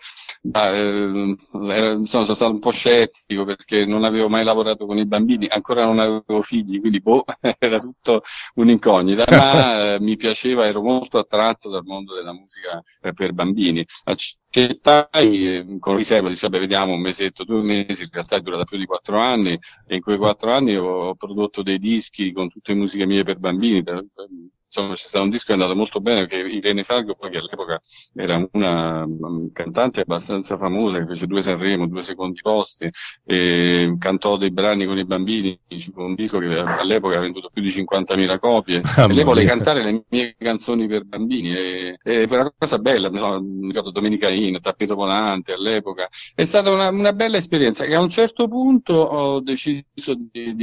sono stato un po' scettico perché non avevo mai lavorato con i bambini, ancora non avevo figli, quindi era tutto un'incognita, ma mi piaceva, ero molto attratto dal mondo della musica per bambini. Accettai con riserva, vabbè, vediamo, un mesetto, 2 mesi, in realtà è durata più di 4 anni, e in quei 4 anni ho prodotto dei dischi con tutte musiche mie per bambini. Insomma, c'è stato un disco che è andato molto bene, perché Irene Fargo, poi, che all'epoca era una cantante abbastanza famosa, che fece 2 Sanremo, 2 secondi posti, e cantò dei brani con i bambini. Ci fu un disco che all'epoca ha venduto più di 50.000 copie, e lei volle cantare le mie canzoni per bambini, e fu una cosa bella. Mi ricordo Domenica In, Tappeto Volante all'epoca. È stata una bella esperienza, che a un certo punto ho deciso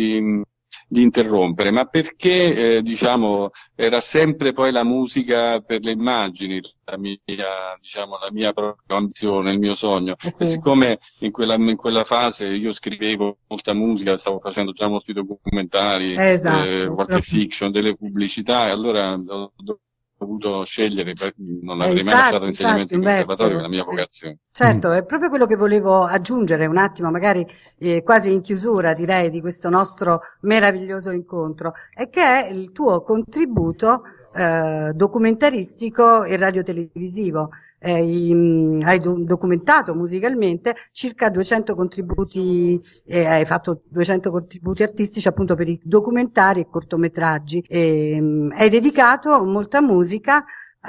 di interrompere, ma perché diciamo era sempre poi la musica per le immagini la mia programmazione, il mio sogno. Sì. E siccome in quella fase io scrivevo molta musica, stavo facendo già molti documentari, qualche fiction, delle pubblicità, e allora ho dovuto scegliere, non avrei mai lasciato l'insegnamento in conservatorio, è la mia vocazione. Certo, è proprio quello che volevo aggiungere un attimo, magari quasi in chiusura, direi, di questo nostro meraviglioso incontro, è che è il tuo contributo documentaristico e radiotelevisivo. Hai documentato musicalmente circa 200 contributi, hai fatto 200 contributi artistici appunto per i documentari e cortometraggi, hai dedicato molta musica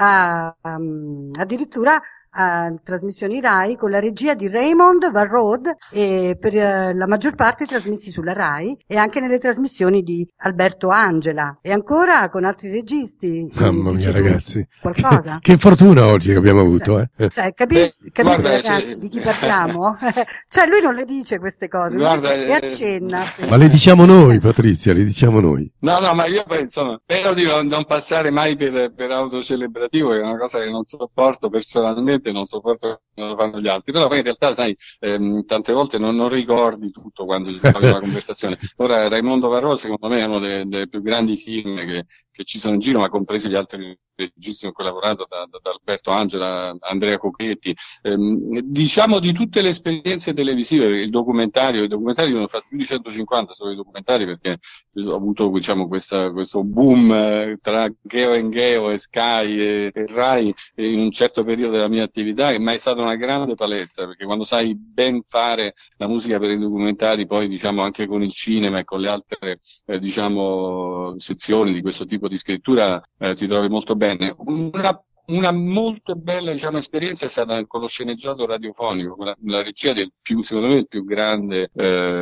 addirittura a trasmissioni Rai con la regia di Raymond Van Rode, e per la maggior parte trasmessi sulla Rai, e anche nelle trasmissioni di Alberto Angela, e ancora con altri registi. Mamma mia, ragazzi, qualcosa? Che fortuna oggi che abbiamo avuto, capite ragazzi di chi parliamo? Cioè lui non le dice queste cose, e accenna. Ma le diciamo noi, Patrizia, le diciamo noi. No, ma io penso, spero di non passare mai per autocelebrativo, che è una cosa che non sopporto personalmente, non sopporto che lo fanno gli altri, però poi in realtà sai, tante volte non ricordi tutto quando fai una conversazione. Ora Raimondo Varro secondo me è uno dei più grandi film che ci sono in giro, ma compresi gli altri registi con cui ho lavorato, da Alberto Angela, Andrea Cochetti, diciamo di tutte le esperienze televisive. I documentari io ne ho fatto più di 150 solo i documentari, perché ho avuto questo boom tra Geo e Sky e Rai in un certo periodo della mia attività, ma è stata una grande palestra, perché quando sai ben fare la musica per i documentari, poi diciamo anche con il cinema e con le altre sezioni di questo tipo di scrittura ti trovi molto bene. Una molto bella esperienza è stata con lo sceneggiato radiofonico, con la regia secondo me il più grande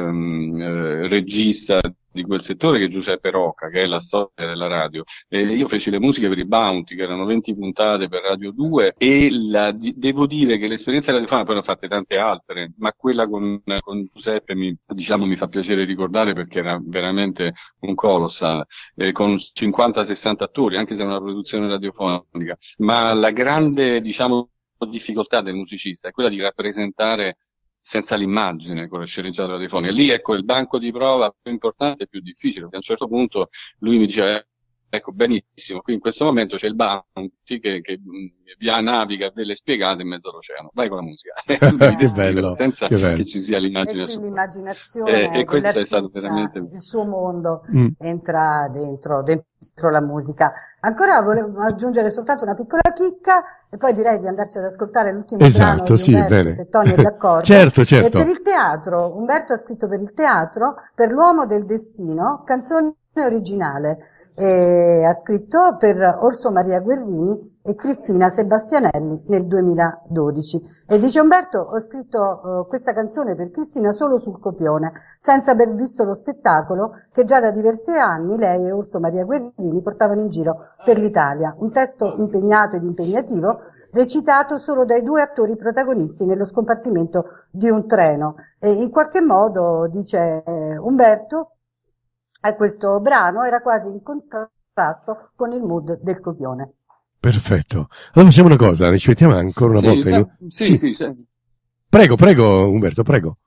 regista di quel settore, che è Giuseppe Rocca, che è la storia della radio. Io feci le musiche per i Bounty, che erano 20 puntate per Radio 2, e devo dire che l'esperienza radiofonica, poi ne ho fatte tante altre, ma quella con Giuseppe mi fa piacere ricordare, perché era veramente un colossal, con 50-60 attori, anche se è una produzione radiofonica. Ma la grande, difficoltà del musicista è quella di rappresentare senza l'immagine con la sceneggiatura radiofonica. Lì, ecco, il banco di prova più importante e più difficile, perché a un certo punto lui mi diceva, ecco, benissimo, qui in questo momento c'è il Bounty che via naviga delle spiegate in mezzo all'oceano, vai con la musica. Che bello, senza che ci sia l'immagine. E l'immaginazione, e questo è stato veramente il suo mondo entra dentro la musica. Ancora volevo aggiungere soltanto una piccola chicca, e poi direi di andarci ad ascoltare l'ultimo brano di Umberto, se Tony è d'accordo. Certo. E per il teatro, Umberto ha scritto per il teatro, per l'Uomo del Destino, canzoni originale, e ha scritto per Orso Maria Guerrini e Cristina Sebastianelli nel 2012. E dice Umberto: ho scritto questa canzone per Cristina solo sul copione, senza aver visto lo spettacolo che già da diversi anni lei e Orso Maria Guerrini portavano in giro per l'Italia. Un testo impegnato ed impegnativo, recitato solo dai 2 attori protagonisti nello scompartimento di un treno. E in qualche modo, dice Umberto, questo brano era quasi in contrasto con il mood del copione. Perfetto. Allora facciamo una cosa, ne ci mettiamo ancora una volta. Sì. Prego, Umberto, prego.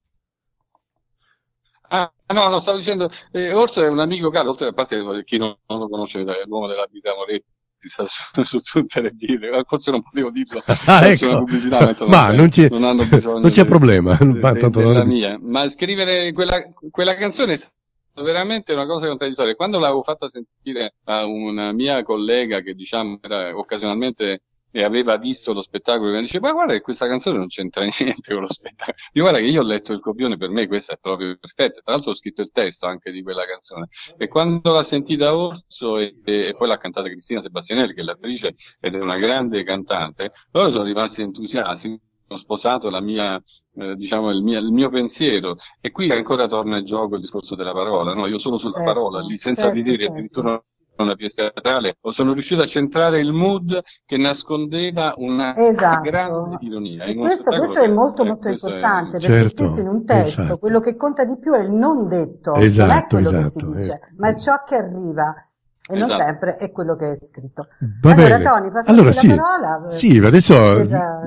No, stavo dicendo, Orso è un amico caro, oltre a parte chi non lo conosce, l'uomo della vita Moretti, si sta su tutte le dire, forse non potevo dirlo, Ecco. una pubblicità, ma insomma, non hanno bisogno non c'è problema. della mia. Ma scrivere quella canzone è stata veramente una cosa contraddittoria. Quando l'avevo fatta sentire a una mia collega che, diciamo, era occasionalmente e aveva visto lo spettacolo, mi dice: ma guarda che questa canzone non c'entra niente con lo spettacolo. Dico: guarda che io ho letto il copione, per me questa è proprio perfetta. Tra l'altro ho scritto il testo anche di quella canzone. E quando l'ha sentita Orso e poi l'ha cantata Cristina Sebastianelli, che è l'attrice ed è una grande cantante, loro sono rimasti entusiasti. Ho sposato la mia, diciamo, il mio pensiero, e qui ancora torna in gioco il discorso della parola, no? Io solo sulla parola, lì, senza vedere addirittura una pièce teatrale, sono riuscito a centrare il mood che nascondeva una grande ironia. E questo è molto importante, perché spesso in un testo quello che conta di più è il non detto, non è quello che si dice, ma è ciò che arriva. E non sempre è quello che è scritto. Va allora, bene. Tony, passami la parola. Sì, adesso...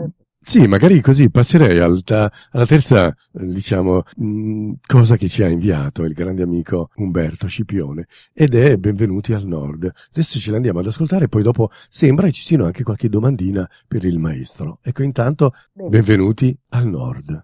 Sì, magari così passerei alla terza, diciamo, cosa che ci ha inviato il grande amico Umberto Scipione, ed è Benvenuti al Nord. Adesso ce l'andiamo ad ascoltare e poi dopo sembra che ci siano anche qualche domandina per il maestro. Ecco, intanto, Benvenuti al Nord.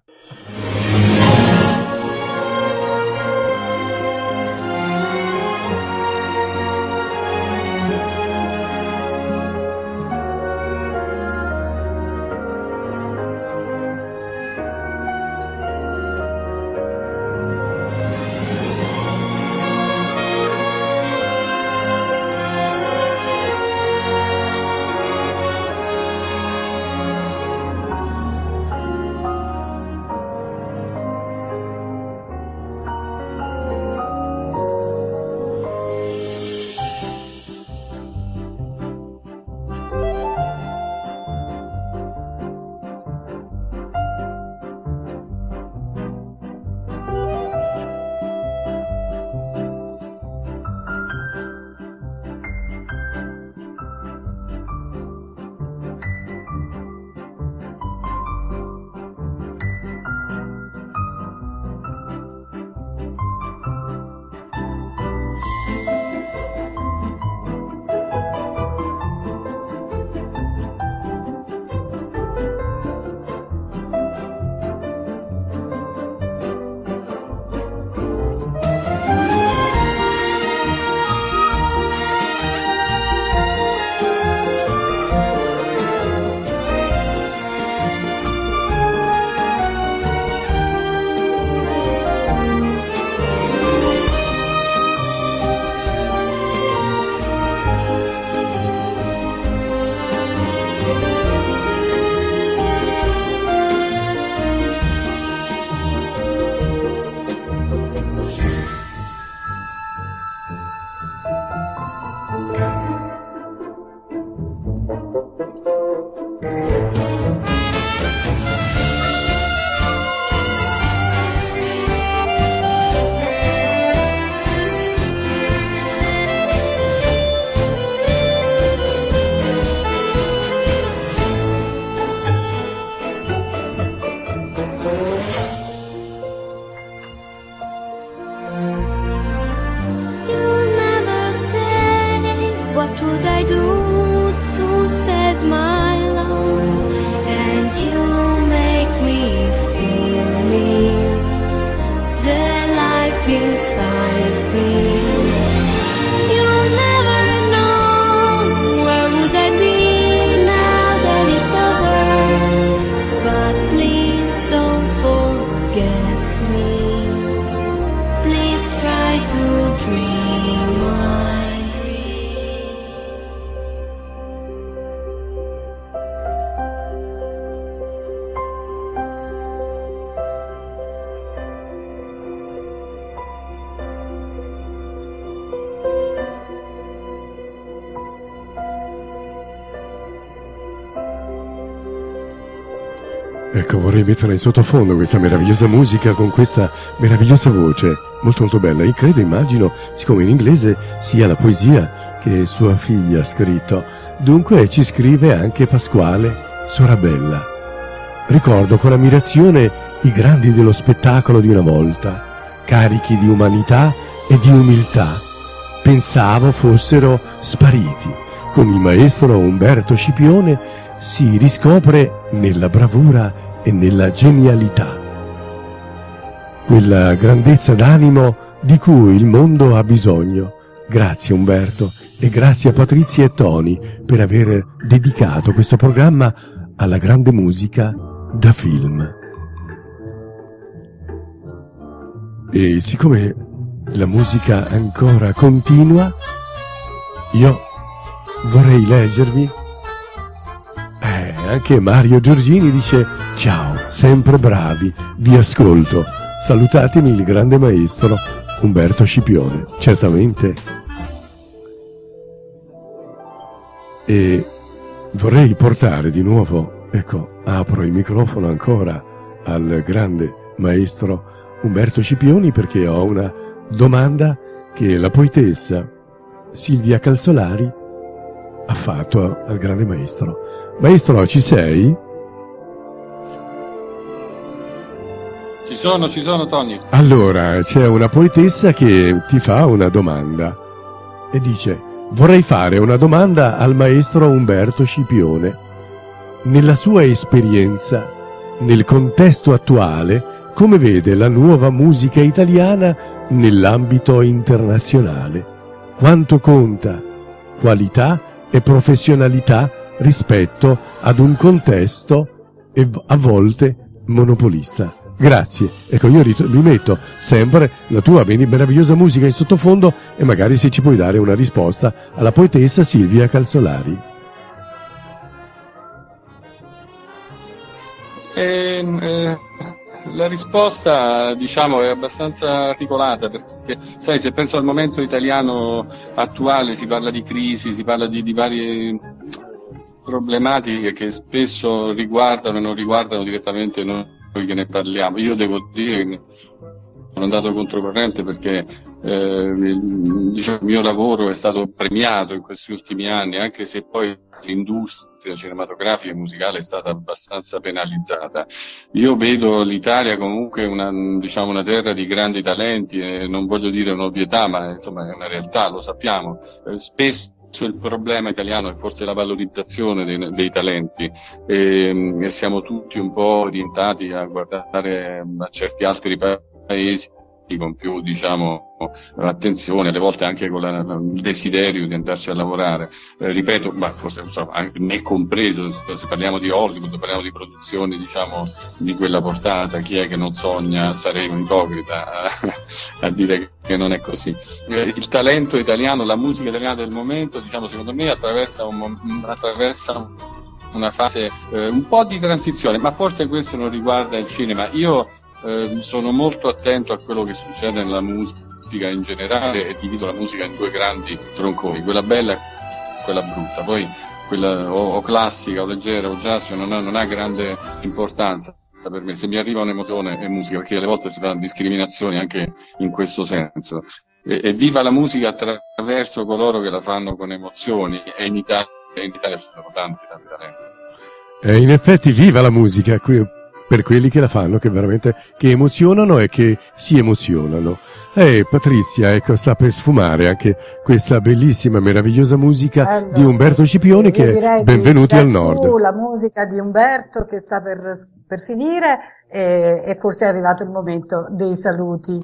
Please try to dream. Ecco, vorrei mettere in sottofondo questa meravigliosa musica con questa meravigliosa voce, molto molto bella. Io credo, immagino, siccome in inglese, sia la poesia che sua figlia ha scritto. Dunque ci scrive anche Pasquale Sorabella. Ricordo con ammirazione i grandi dello spettacolo di una volta, carichi di umanità e di umiltà. Pensavo fossero spariti. Con il maestro Umberto Scipione si riscopre nella bravura e nella genialità quella grandezza d'animo di cui il mondo ha bisogno. Grazie Umberto e grazie a Patrizia e Tony per aver dedicato questo programma alla grande musica da film. E siccome la musica ancora continua, io vorrei leggervi. Anche Mario Giorgini dice: ciao, sempre bravi, vi ascolto. Salutatemi il grande maestro Umberto Scipione. Certamente. E vorrei portare di nuovo, ecco, apro il microfono ancora al grande maestro Umberto Scipioni, perché ho una domanda che la poetessa Silvia Calzolari ha fatto al grande maestro. Maestro, ci sei? Ci sono Tony. Allora, c'è una poetessa che ti fa una domanda e dice: vorrei fare una domanda al maestro Umberto Scipione. Nella sua esperienza, nel contesto attuale, come vede la nuova musica italiana nell'ambito internazionale? Quanto conta qualità e professionalità rispetto ad un contesto a volte monopolista? Grazie. Ecco, io rimetto sempre la tua meravigliosa musica in sottofondo e magari se ci puoi dare una risposta alla poetessa Silvia Calzolari. La risposta, diciamo, è abbastanza articolata, perché, sai, se penso al momento italiano attuale, si parla di crisi, si parla di varie problematiche che spesso riguardano e non riguardano direttamente noi che ne parliamo. Io devo dire che sono andato controcorrente perché il mio lavoro è stato premiato in questi ultimi anni, anche se poi l'industria cinematografica e musicale è stata abbastanza penalizzata. Io vedo l'Italia comunque una terra di grandi talenti, e non voglio dire un'ovvietà, ma insomma è una realtà, lo sappiamo. Spesso il problema italiano è forse la valorizzazione dei talenti, e siamo tutti un po' orientati a guardare a certi altri paesi con più, diciamo, attenzione, alle volte anche con il desiderio di andarci a lavorare. Ripeto, ma forse anche me compreso, se parliamo di Hollywood, parliamo di produzioni, diciamo, di quella portata, chi è che non sogna? Sarei un ipocrita a dire che non è così. Il talento italiano, la musica italiana del momento, diciamo, secondo me attraversa una fase un po' di transizione, ma forse questo non riguarda il cinema. Io sono molto attento a quello che succede nella musica in generale e divido la musica in due grandi tronconi, quella bella e quella brutta. Poi quella o classica o leggera o jazz non ha grande importanza per me. Se mi arriva un'emozione è musica, perché alle volte si fa discriminazioni anche in questo senso. E viva la musica attraverso coloro che la fanno con emozioni, e in Italia ci sono tanti talenti. In effetti viva la musica per quelli che la fanno, che veramente che emozionano e che si emozionano. Patrizia, ecco, sta per sfumare anche questa bellissima, meravigliosa musica di Umberto Scipione, che è Benvenuti al Nord. La musica di Umberto che sta per finire, e forse è arrivato il momento dei saluti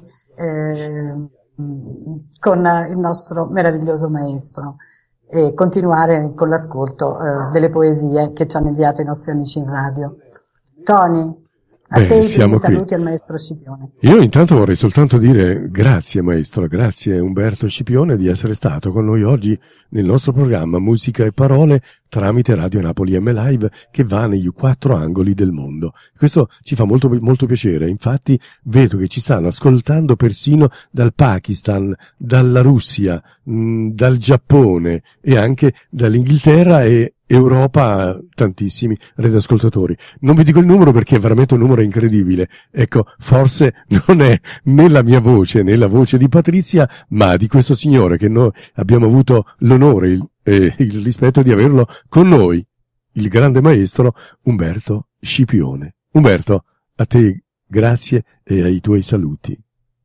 con il nostro meraviglioso maestro, e continuare con l'ascolto delle poesie che ci hanno inviato i nostri amici in radio. Tony, a te i primi saluti al maestro Scipione. Io intanto vorrei soltanto dire grazie maestro, grazie Umberto Scipione di essere stato con noi oggi nel nostro programma Musica e Parole tramite Radio Napoli M Live, che va negli 4 angoli del mondo. Questo ci fa molto, molto piacere. Infatti vedo che ci stanno ascoltando persino dal Pakistan, dalla Russia, dal Giappone e anche dall'Inghilterra e Europa, tantissimi radioascoltatori. Non vi dico il numero perché è veramente un numero incredibile. Ecco, forse non è né la mia voce né la voce di Patrizia, ma di questo signore che noi abbiamo avuto l'onore e il rispetto di averlo con noi, il grande maestro Umberto Scipione. Umberto, a te grazie e ai tuoi saluti.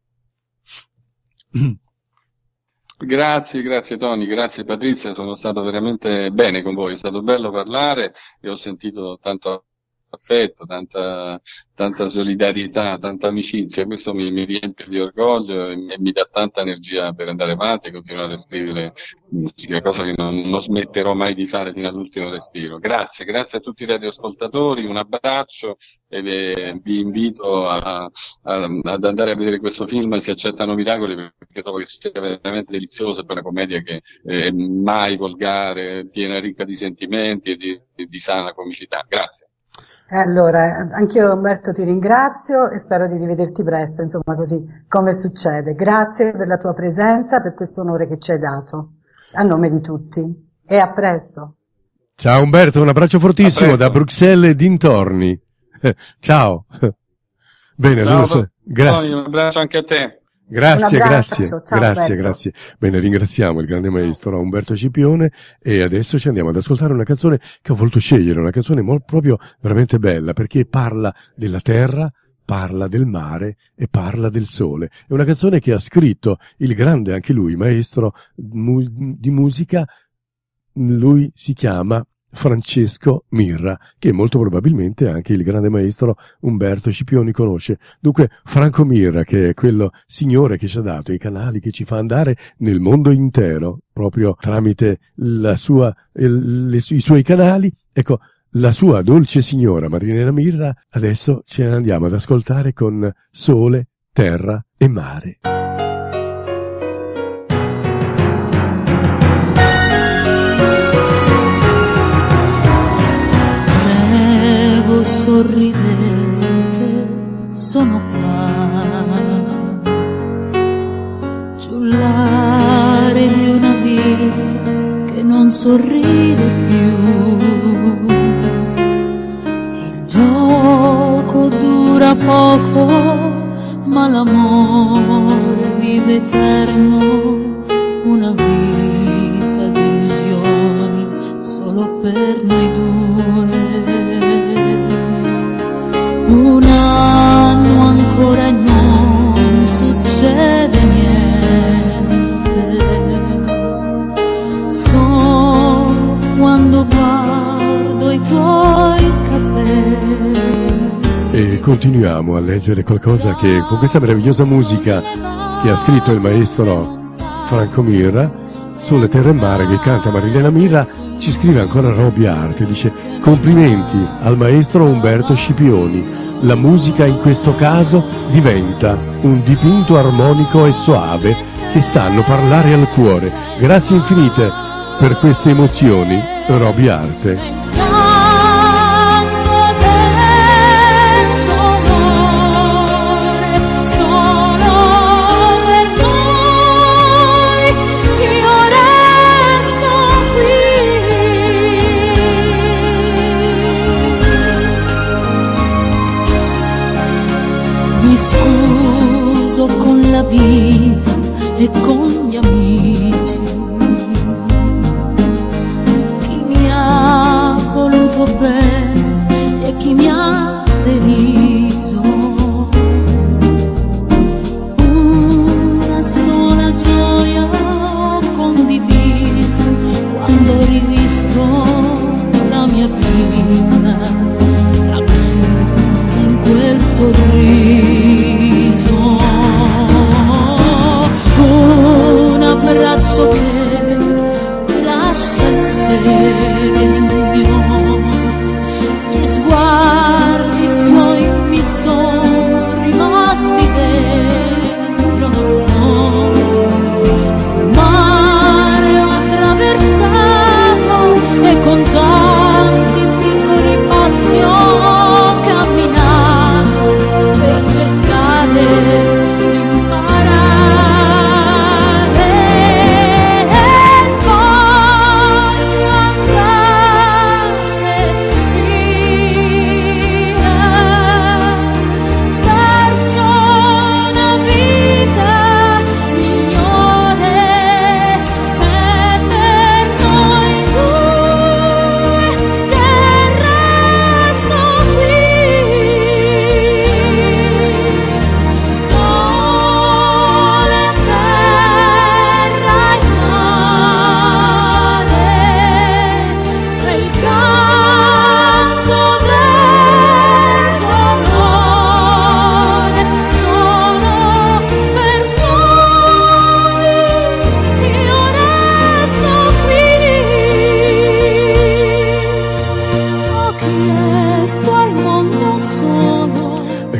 Grazie Tony, grazie Patrizia, sono stato veramente bene con voi, è stato bello parlare e ho sentito tanto affetto, tanta solidarietà, tanta amicizia, questo mi riempie di orgoglio e mi dà tanta energia per andare avanti e continuare a scrivere musica, cosa che non smetterò mai di fare fino all'ultimo respiro. Grazie a tutti i radioascoltatori, un abbraccio e vi invito ad andare a vedere questo film Si accettano miracoli, perché trovo che sia veramente delizioso, per una commedia che è mai volgare, piena ricca di sentimenti e di sana comicità. Grazie. Allora, anch'io Umberto ti ringrazio e spero di rivederti presto, insomma, così come succede. Grazie per la tua presenza, per questo onore che ci hai dato, a nome di tutti. E a presto. Ciao Umberto, un abbraccio fortissimo da Bruxelles e dintorni. Ciao. Bene, ciao, allora, grazie. Un abbraccio anche a te. Grazie. Ciao, Grazie. Bene, ringraziamo il grande maestro Umberto Scipione e adesso ci andiamo ad ascoltare una canzone che ho voluto scegliere, una canzone proprio veramente bella, perché parla della terra, parla del mare e parla del sole. È una canzone che ha scritto il grande, anche lui, maestro di musica. Lui si chiama Francesco Mirra, che molto probabilmente anche il grande maestro Umberto Scipioni conosce. Dunque Franco Mirra, che è quello signore che ci ha dato i canali, che ci fa andare nel mondo intero proprio tramite i suoi canali. Ecco, la sua dolce signora Marinella Mirra adesso ce ne andiamo ad ascoltare con Sole, Terra e Mare. Sorridete, sono qua, giullare di una vita che non sorride più. Il gioco dura poco, ma l'amore vive eterno, una vita di illusioni solo per noi due. Un anno ancora e non succede niente, solo quando guardo i tuoi capelli. E continuiamo a leggere qualcosa che, con questa meravigliosa musica che ha scritto il maestro Franco Mirra, Sole, Terra e Mare, che canta Marilena Mirra, ci scrive ancora Roby Arte, dice: complimenti al maestro Umberto Scipioni, la musica in questo caso diventa un dipinto armonico e soave che sanno parlare al cuore. Grazie infinite per queste emozioni, Roby Arte. Mi scuso con la vita e con gli amici, chi mi ha voluto bene e chi mi ha deriso. Una sola gioia ho condiviso quando ho rivisto la mia vita racchiusa in quel sorriso. Un abbraccio che ti lascia il segno, gli sguardi suoi mi sono rimasti dentro. Mare ho attraversato e contato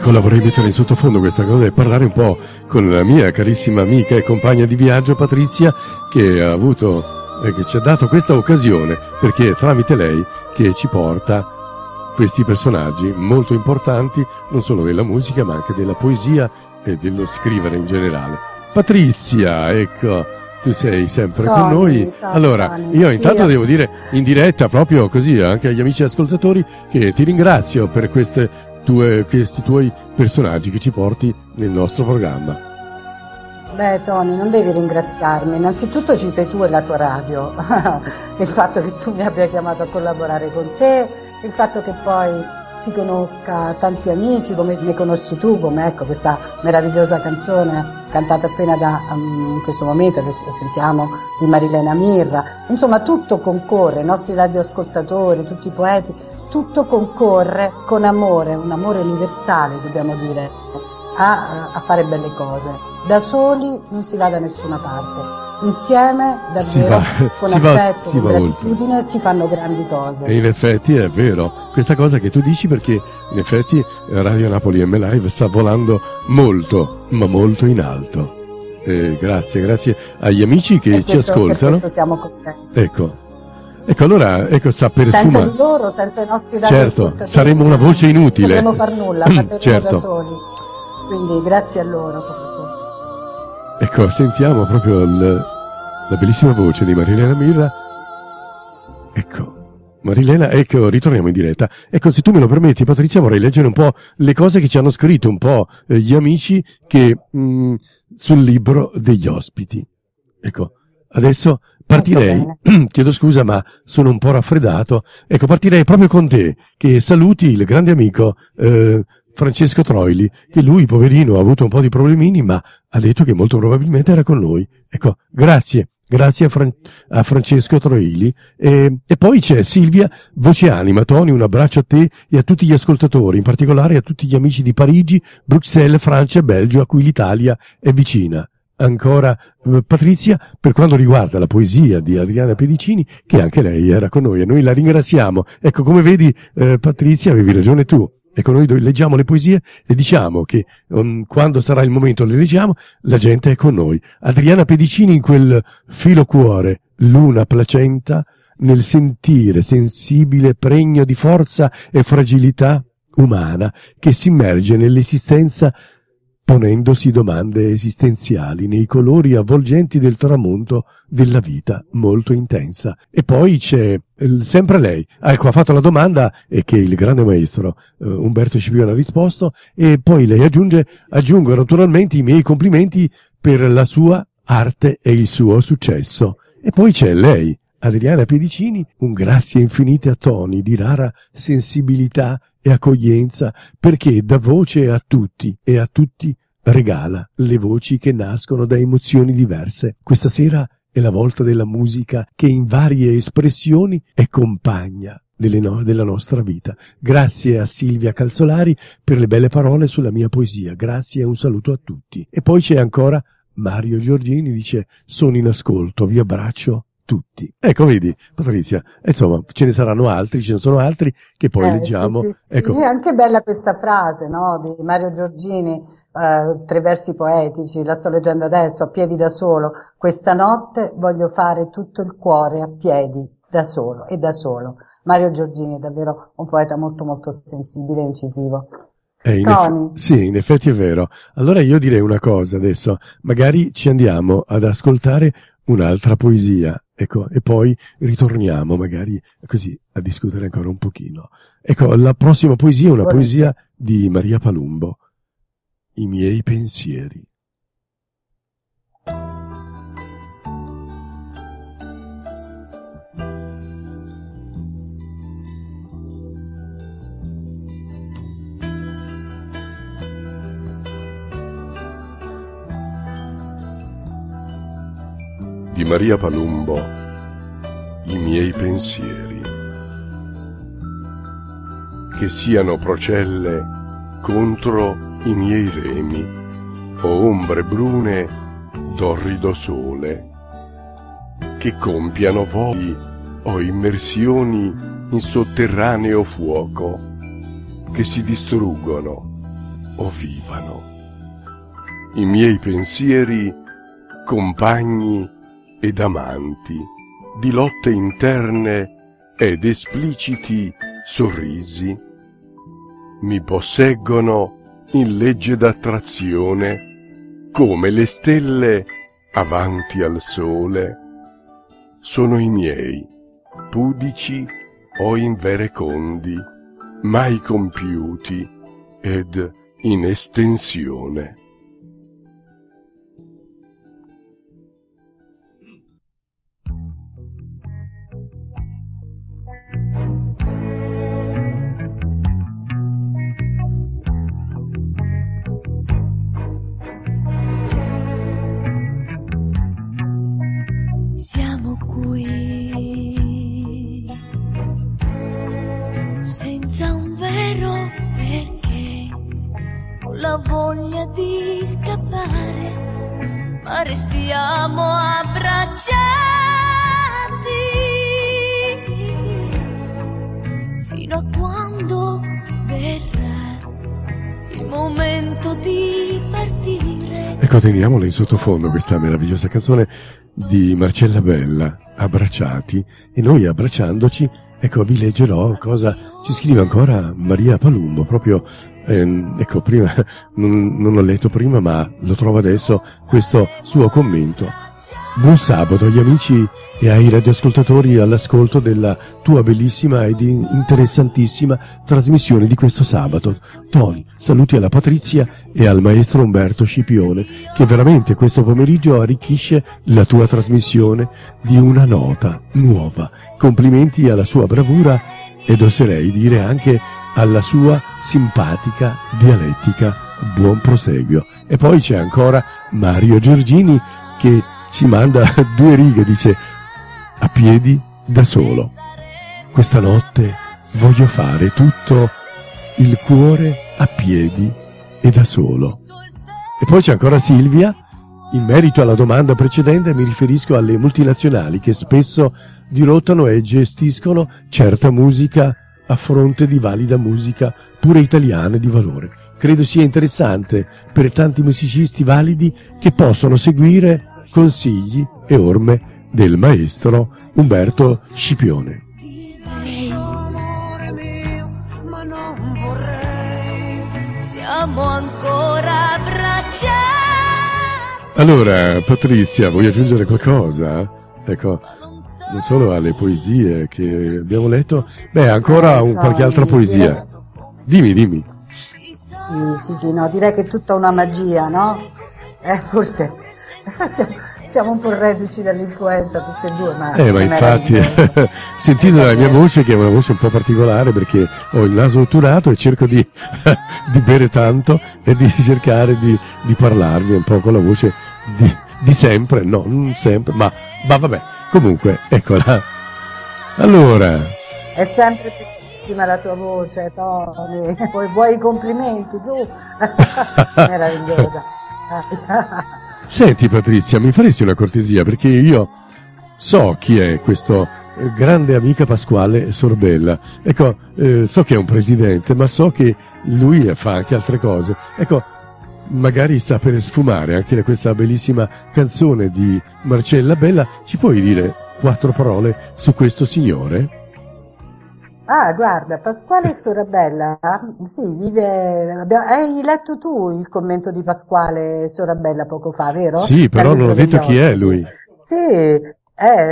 Ecco, la vorrei mettere in sottofondo questa cosa e parlare un po' con la mia carissima amica e compagna di viaggio Patrizia, che ha avuto e che ci ha dato questa occasione, perché è tramite lei che ci porta questi personaggi molto importanti, non solo della musica ma anche della poesia e dello scrivere in generale. Patrizia, ecco, tu sei sempre con noi. Allora, io intanto devo dire in diretta, proprio così, anche agli amici ascoltatori, che ti ringrazio per questi tuoi personaggi che ci porti nel nostro programma. Beh, Tony, non devi ringraziarmi. Innanzitutto ci sei tu e la tua radio. Il fatto che tu mi abbia chiamato a collaborare con te, il fatto che poi si conosca tanti amici, come ne conosci tu, come ecco questa meravigliosa canzone cantata appena in questo momento che sentiamo di Marilena Mirra. Insomma, tutto concorre, i nostri radioascoltatori, tutti i poeti, tutto concorre con amore, un amore universale, dobbiamo dire, a fare belle cose. Da soli non si va da nessuna parte, insieme davvero con affetto, con gratitudine si fanno grandi cose. E in effetti è vero questa cosa che tu dici, perché in effetti Radio Napoli M Live sta volando molto, ma molto in alto. Grazie agli amici che ci ascoltano. Per questo siamo contenti. Ecco, allora, sta per senza di loro, senza i nostri radioascoltatori. Certo, saremmo una voce inutile. Non potremmo far nulla, faremo certo. Da soli. Quindi grazie a loro soprattutto. Ecco, sentiamo proprio la bellissima voce di Marilena Mirra. Ecco, Marilena, ritorniamo in diretta. Ecco, se tu me lo permetti, Patrizia, vorrei leggere un po' le cose che ci hanno scritto un po' gli amici che sul libro degli ospiti. Ecco, adesso partirei, chiedo scusa ma sono un po' raffreddato, ecco, partirei proprio con te, che saluti il grande amico Francesco Troili, che lui, poverino, ha avuto un po' di problemini, ma ha detto che molto probabilmente era con noi. Ecco, grazie a Francesco Troili. E poi c'è Silvia Voceanima. Tony, un abbraccio a te e a tutti gli ascoltatori, in particolare a tutti gli amici di Parigi, Bruxelles, Francia e Belgio, a cui l'Italia è vicina. Ancora Patrizia, per quanto riguarda la poesia di Adriana Pedicini, che anche lei era con noi e noi la ringraziamo. Ecco, come vedi, Patrizia, avevi ragione tu. Ecco, noi leggiamo le poesie e diciamo che quando sarà il momento le leggiamo, la gente è con noi. Adriana Pedicini in quel filo cuore, luna placenta, nel sentire sensibile, pregno di forza e fragilità umana, che si immerge nell'esistenza ponendosi domande esistenziali nei colori avvolgenti del tramonto della vita molto intensa. E poi c'è sempre lei, ecco, ha fatto la domanda e che il grande maestro Umberto Scipione ha risposto, e poi lei aggiungo naturalmente i miei complimenti per la sua arte e il suo successo. E poi c'è lei, Adriana Pedicini, un grazie infinite a Tony di rara sensibilità e accoglienza, perché dà voce a tutti e a tutti regala le voci che nascono da emozioni diverse. Questa sera è la volta della musica che in varie espressioni è compagna della nostra vita. Grazie a Silvia Calzolari per le belle parole sulla mia poesia. Grazie e un saluto a tutti. E poi c'è ancora Mario Giorgini, dice: sono in ascolto, vi abbraccio tutti. Ecco, vedi, Patrizia, insomma, ce ne saranno altri, ce ne sono altri che poi leggiamo. Sì, ecco. È anche bella questa frase, no, di Mario Giorgini, 3 versi poetici, la sto leggendo adesso, a piedi da solo. Questa notte voglio fare tutto il cuore a piedi, da solo e da solo. Mario Giorgini è davvero un poeta molto molto sensibile e incisivo. Sì, in effetti è vero. Allora io direi una cosa adesso, magari ci andiamo ad ascoltare un'altra poesia, ecco, e poi ritorniamo magari così a discutere ancora un pochino. Ecco, la prossima poesia è una poesia di Maria Palumbo, I miei pensieri. Di Maria Palumbo, I miei pensieri. Che siano procelle contro i miei remi, o ombre brune d'orrido sole, che compiano voli o immersioni in sotterraneo fuoco, che si distruggono o vivano. I miei pensieri, compagni ed amanti, di lotte interne ed espliciti sorrisi, mi posseggono in legge d'attrazione, come le stelle avanti al sole. Sono i miei, pudici o inverecondi, mai compiuti ed in estensione. Siamo qui senza un vero perché, con la voglia di scappare, ma restiamo abbracciati fino a quando verrà il momento di partire. Ecco, teniamola in sottofondo questa meravigliosa canzone di Marcella Bella, Abbracciati, e noi abbracciandoci, ecco, vi leggerò cosa ci scrive ancora Maria Palumbo, proprio, ecco, prima, non ho letto prima, ma lo trovo adesso, questo suo commento. Buon sabato agli amici e ai radioascoltatori all'ascolto della tua bellissima ed interessantissima trasmissione di questo sabato. Tony, saluti alla Patrizia e al maestro Umberto Scipione, che veramente questo pomeriggio arricchisce la tua trasmissione di una nota nuova. Complimenti alla sua bravura ed oserei dire anche alla sua simpatica dialettica. Buon proseguio. E poi c'è ancora Mario Giorgini che ci manda 2 righe, dice: a piedi da solo. Questa notte voglio fare tutto il cuore a piedi e da solo. E poi c'è ancora Silvia. In merito alla domanda precedente mi riferisco alle multinazionali che spesso dirottano e gestiscono certa musica a fronte di valida musica pure italiana di valore. Credo sia interessante per tanti musicisti validi che possono seguire consigli e orme del maestro Umberto Scipione. Amore mio, ma non vorrei. Siamo ancora abbracciati. Allora, Patrizia, vuoi aggiungere qualcosa? Ecco, non solo alle poesie che abbiamo letto, ancora qualche altra poesia. Dimmi. Sì, no, direi che è tutta una magia, no? Forse siamo un po' reduci dall'influenza tutte e due, ma infatti, sentite dalla mia voce, che è una voce un po' particolare perché ho il naso otturato e cerco di bere tanto e di cercare di parlarvi un po' con la voce di sempre, no, non sempre, ma vabbè, comunque, eccola. Allora. È sempre bellissima la tua voce, Tony, poi vuoi i complimenti, su, meravigliosa. Senti Patrizia, mi faresti una cortesia, perché io so chi è questo grande amica Pasquale Sorbella. Ecco, so che è un presidente, ma so che lui fa anche altre cose. Ecco, magari sta per sfumare anche questa bellissima canzone di Marcella Bella. Ci puoi dire 4 parole su questo signore? Ah, guarda, Pasquale Sorabella, sì, hai letto tu il commento di Pasquale Sorabella poco fa, vero? Sì, però non ho detto chi è lui. Sì, è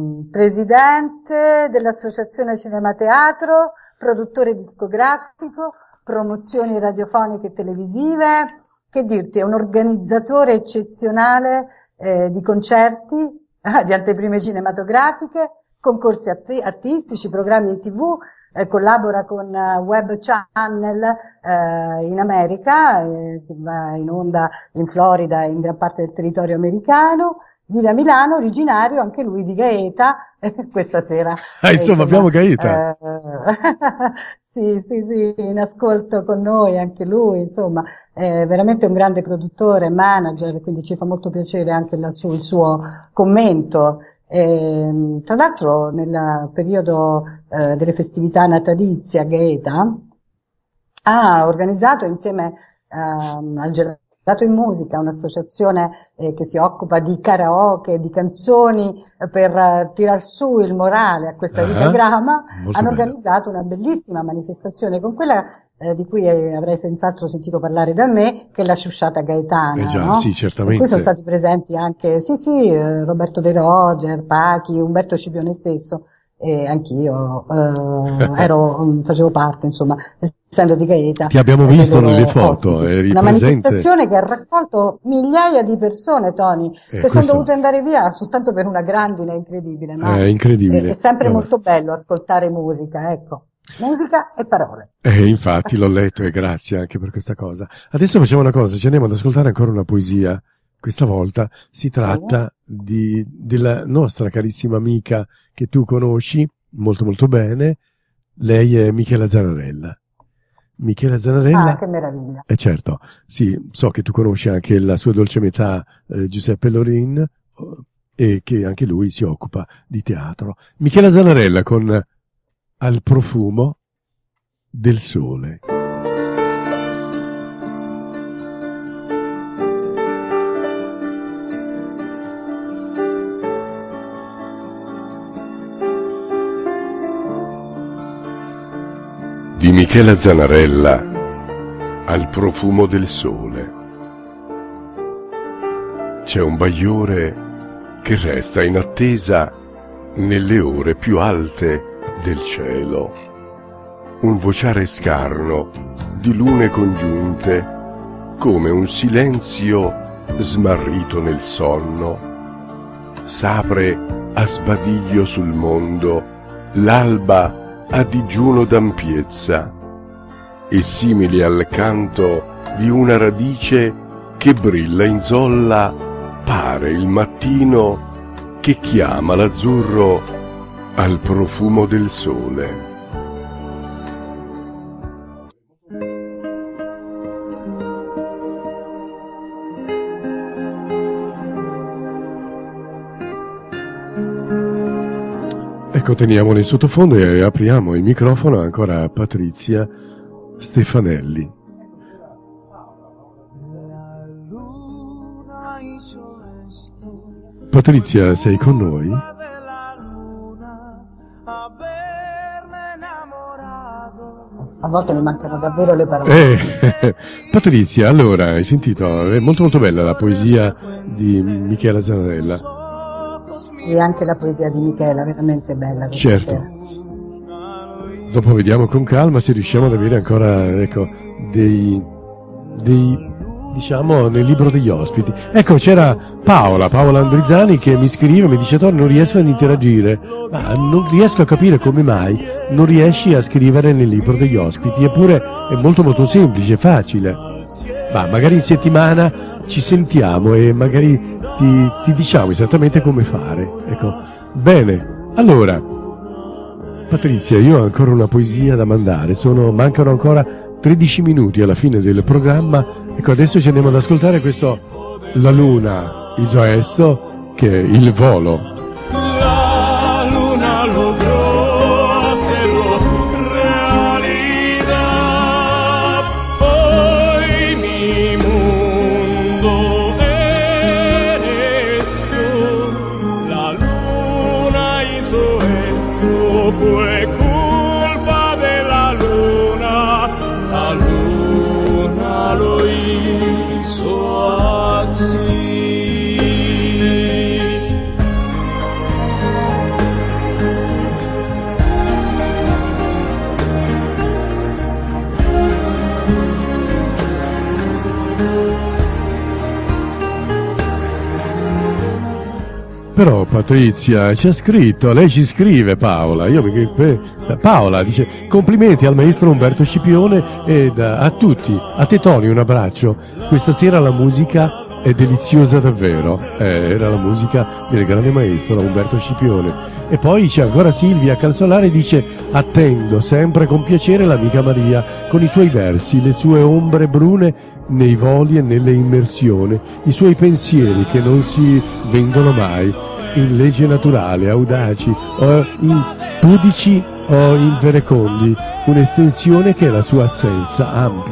presidente dell'Associazione Cinema Teatro, produttore discografico, promozioni radiofoniche e televisive, che dirti, è un organizzatore eccezionale di concerti, di anteprime cinematografiche, concorsi artistici, programmi in TV, collabora con Web Channel in America, va in onda in Florida e in gran parte del territorio americano, vive a Milano, originario anche lui di Gaeta, questa sera. Insomma, abbiamo Gaeta. Sì, in ascolto con noi anche lui, insomma, è veramente un grande produttore, manager, quindi ci fa molto piacere anche il suo commento. Tra l'altro nel periodo delle festività natalizie a Gaeta ha organizzato insieme al Gelato in Musica, un'associazione che si occupa di karaoke, di canzoni per tirar su il morale a questa vita grama, hanno organizzato una bellissima manifestazione con quella di cui avrei senz'altro sentito parlare da me, che è la Sciusciata Gaetana. Già, no? sì, certamente. In cui sono stati presenti anche, Roberto De Roger, Pachi, Umberto Scipione stesso, e anch'io facevo parte, insomma, essendo di Gaeta. Ti abbiamo visto nelle foto, eri una presente. manifestazione che ha raccolto migliaia di persone, Tony, che sono dovute andare via soltanto per una grandine incredibile, no? È incredibile. È sempre molto bello ascoltare musica, ecco. Musica e parole. Infatti l'ho letto e grazie anche per questa cosa. Adesso facciamo una cosa, ci andiamo ad ascoltare ancora una poesia. Questa volta si tratta della nostra carissima amica che tu conosci molto molto bene. Lei è Michela Zanarella. Michela Zanarella. Ah, che meraviglia. Certo, sì, so che tu conosci anche la sua dolce metà Giuseppe Lorin, e che anche lui si occupa di teatro. Michela Zanarella con Al profumo del sole. Di Michela Zanarella, Al profumo del sole. C'è un bagliore che resta in attesa nelle ore più alte del cielo, un vociare scarno di lune congiunte, come un silenzio smarrito nel sonno. S'apre a sbadiglio sul mondo l'alba a digiuno d'ampiezza, e simile al canto di una radice che brilla in zolla, pare il mattino che chiama l'azzurro al profumo del sole. Ecco, teniamolo in sottofondo e apriamo il microfono ancora a Patrizia Stefanelli. Patrizia, sei con noi? A volte mi mancano davvero le parole. Patrizia, allora, hai sentito? È molto molto bella la poesia di Michela Zanarella. Sì, anche la poesia di Michela, veramente bella. Certo. Sera. Dopo vediamo con calma se riusciamo ad avere ancora, ecco, dei diciamo, nel libro degli ospiti. Ecco, c'era Paola Andrizzani che mi scrive, mi dice: non riesco ad interagire, ma non riesco a capire come mai non riesci a scrivere nel libro degli ospiti, eppure è molto molto semplice, facile. Ma magari in settimana ci sentiamo e magari ti diciamo esattamente come fare. Ecco, bene, allora Patrizia, io ho ancora una poesia da mandare, mancano ancora 13 minuti alla fine del programma. Ecco, adesso ci andiamo ad ascoltare questo La Luna hizo esto, che è Il volo. La luna logró hacerlo realidad. Hoy mi mundo eres tú. La luna hizo esto, fue culpa de la luna. La luna lo hizo así. Però Patrizia ci ha scritto, lei ci scrive, Paola, Paola dice: complimenti al maestro Umberto Scipione ed a tutti, a te Tony un abbraccio, questa sera la musica è deliziosa davvero, era la musica del grande maestro Umberto Scipione. E poi c'è ancora Silvia Calzolari, dice: attendo sempre con piacere l'amica Maria con i suoi versi, le sue ombre brune nei voli e nelle immersioni, i suoi pensieri che non si vendono mai, in legge naturale, audaci, o in pudici o in verecondi, un'estensione che è la sua assenza ampia,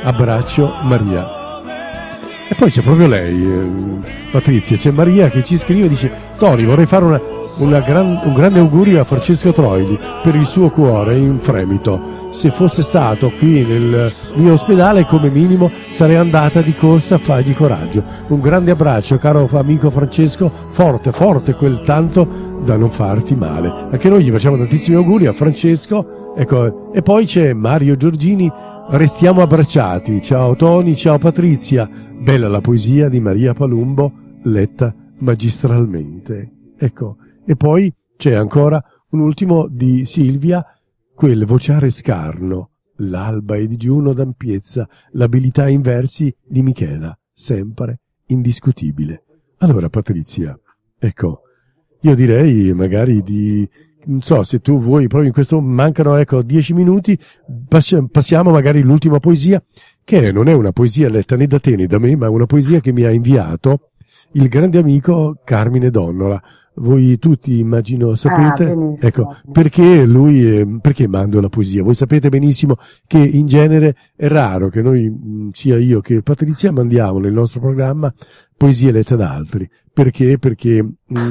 abbraccio Maria. E poi c'è proprio lei, Patrizia, c'è Maria che ci scrive e dice: Tony, vorrei fare un grande augurio a Francesco Troili per il suo cuore in fremito. Se fosse stato qui nel mio ospedale, come minimo sarei andata di corsa a fargli coraggio. Un grande abbraccio, caro amico Francesco, forte, forte quel tanto da non farti male. Anche noi gli facciamo tantissimi auguri a Francesco. Ecco. E poi c'è Mario Giorgini: restiamo abbracciati. Ciao Tony, ciao Patrizia. Bella la poesia di Maria Palumbo, letta magistralmente. Ecco. E poi c'è ancora un ultimo di Silvia: quel vociare scarno, l'alba e digiuno d'ampiezza, l'abilità in versi di Michela, sempre indiscutibile. Allora Patrizia, ecco, io direi magari non so se tu vuoi, proprio in questo mancano 10 minuti, passiamo magari all'ultima poesia, che non è una poesia letta né da te né da me, ma una poesia che mi ha inviato il grande amico Carmine Donnola. Voi tutti immagino sapete, ecco, perché perché mando la poesia. Voi sapete benissimo che in genere è raro che noi, sia io che Patrizia, mandiamo nel nostro programma poesie lette da altri. Perché? Perché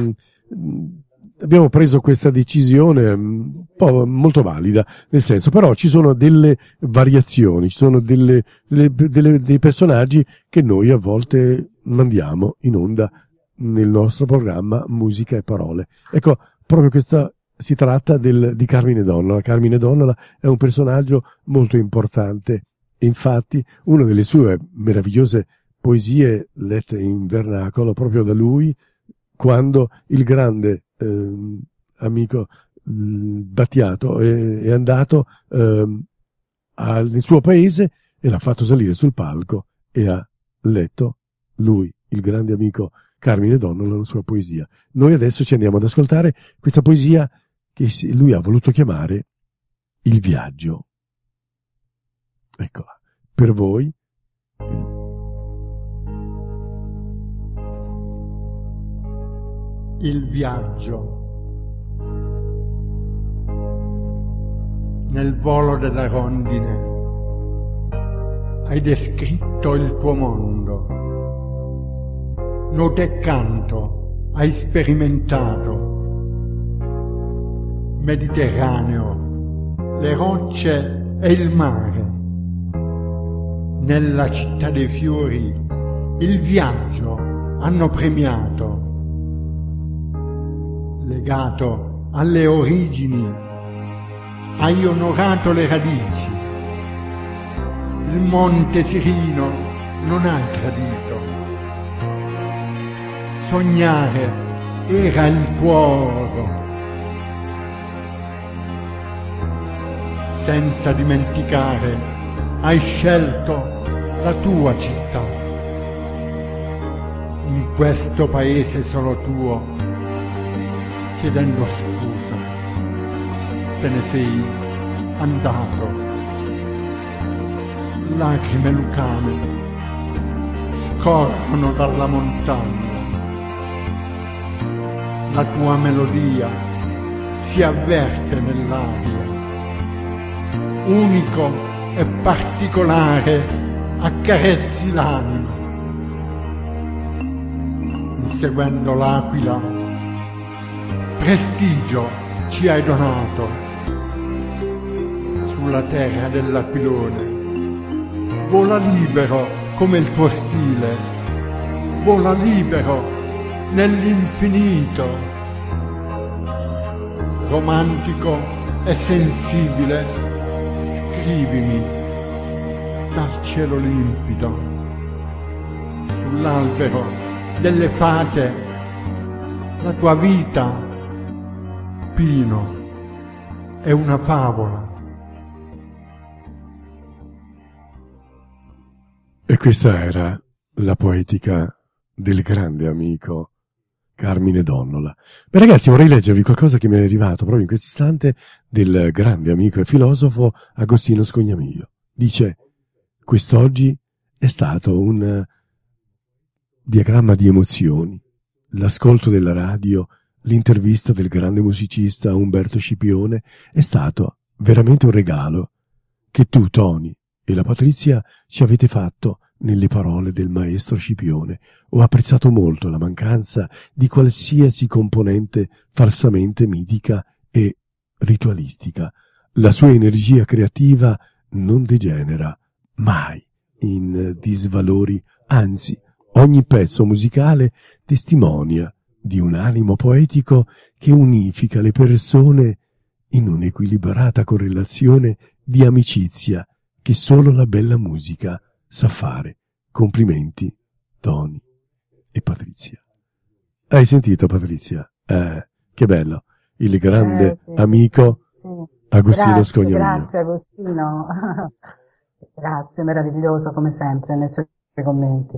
abbiamo preso questa decisione un po' molto valida, nel senso, però ci sono delle variazioni, ci sono dei personaggi che noi a volte mandiamo in onda nel nostro programma Musica e Parole. Ecco, proprio questa si tratta di Carmine Donnola. Carmine Donnola è un personaggio molto importante e infatti una delle sue meravigliose poesie lette in vernacolo proprio da lui, quando il grande amico Battiato è andato nel suo paese e l'ha fatto salire sul palco e ha letto lui, il grande amico Carmine Donnola, la sua poesia. Noi adesso ci andiamo ad ascoltare questa poesia che lui ha voluto chiamare Il viaggio. Eccola, per voi. Il viaggio. Nel volo della rondine hai descritto il tuo mondo. Note e canto hai sperimentato. Mediterraneo, le rocce e il mare. Nella città dei fiori il viaggio hanno premiato. Legato alle origini, hai onorato le radici. Il Monte Sirino non hai tradito. Sognare era il tuo oro. Senza dimenticare, hai scelto la tua città. In questo paese solo tuo, chiedendo scusa, te ne sei andato. Lacrime lucane scorrono dalla montagna. La tua melodia si avverte nell'aria. Unico e particolare accarezzi l'anima. Inseguendo l'aquila, prestigio ci hai donato. Sulla terra dell'aquilone vola libero come il tuo stile, vola libero nell'infinito. Romantico e sensibile, scrivimi dal cielo limpido. Sull'albero delle fate la tua vita, Pino, è una favola. E questa era la poetica del grande amico Carmine Donnola. Beh ragazzi, vorrei leggervi qualcosa che mi è arrivato proprio in questo istante del grande amico e filosofo Agostino Scognamiglio. Dice: quest'oggi è stato un diagramma di emozioni. L'ascolto della radio, l'intervista del grande musicista Umberto Scipione è stato veramente un regalo che tu, Tony, e la Patrizia ci avete fatto nelle parole del maestro Scipione. Ho apprezzato molto la mancanza di qualsiasi componente falsamente mitica e ritualistica. La sua energia creativa non degenera mai in disvalori, anzi, ogni pezzo musicale testimonia di un animo poetico che unifica le persone in un'equilibrata correlazione di amicizia che solo la bella musica sa fare. Complimenti, Tony e Patrizia. Hai sentito, Patrizia? Che bello. Il grande amico sì. Agostino Scognamino. Grazie Agostino. Grazie, meraviglioso come sempre nei suoi commenti.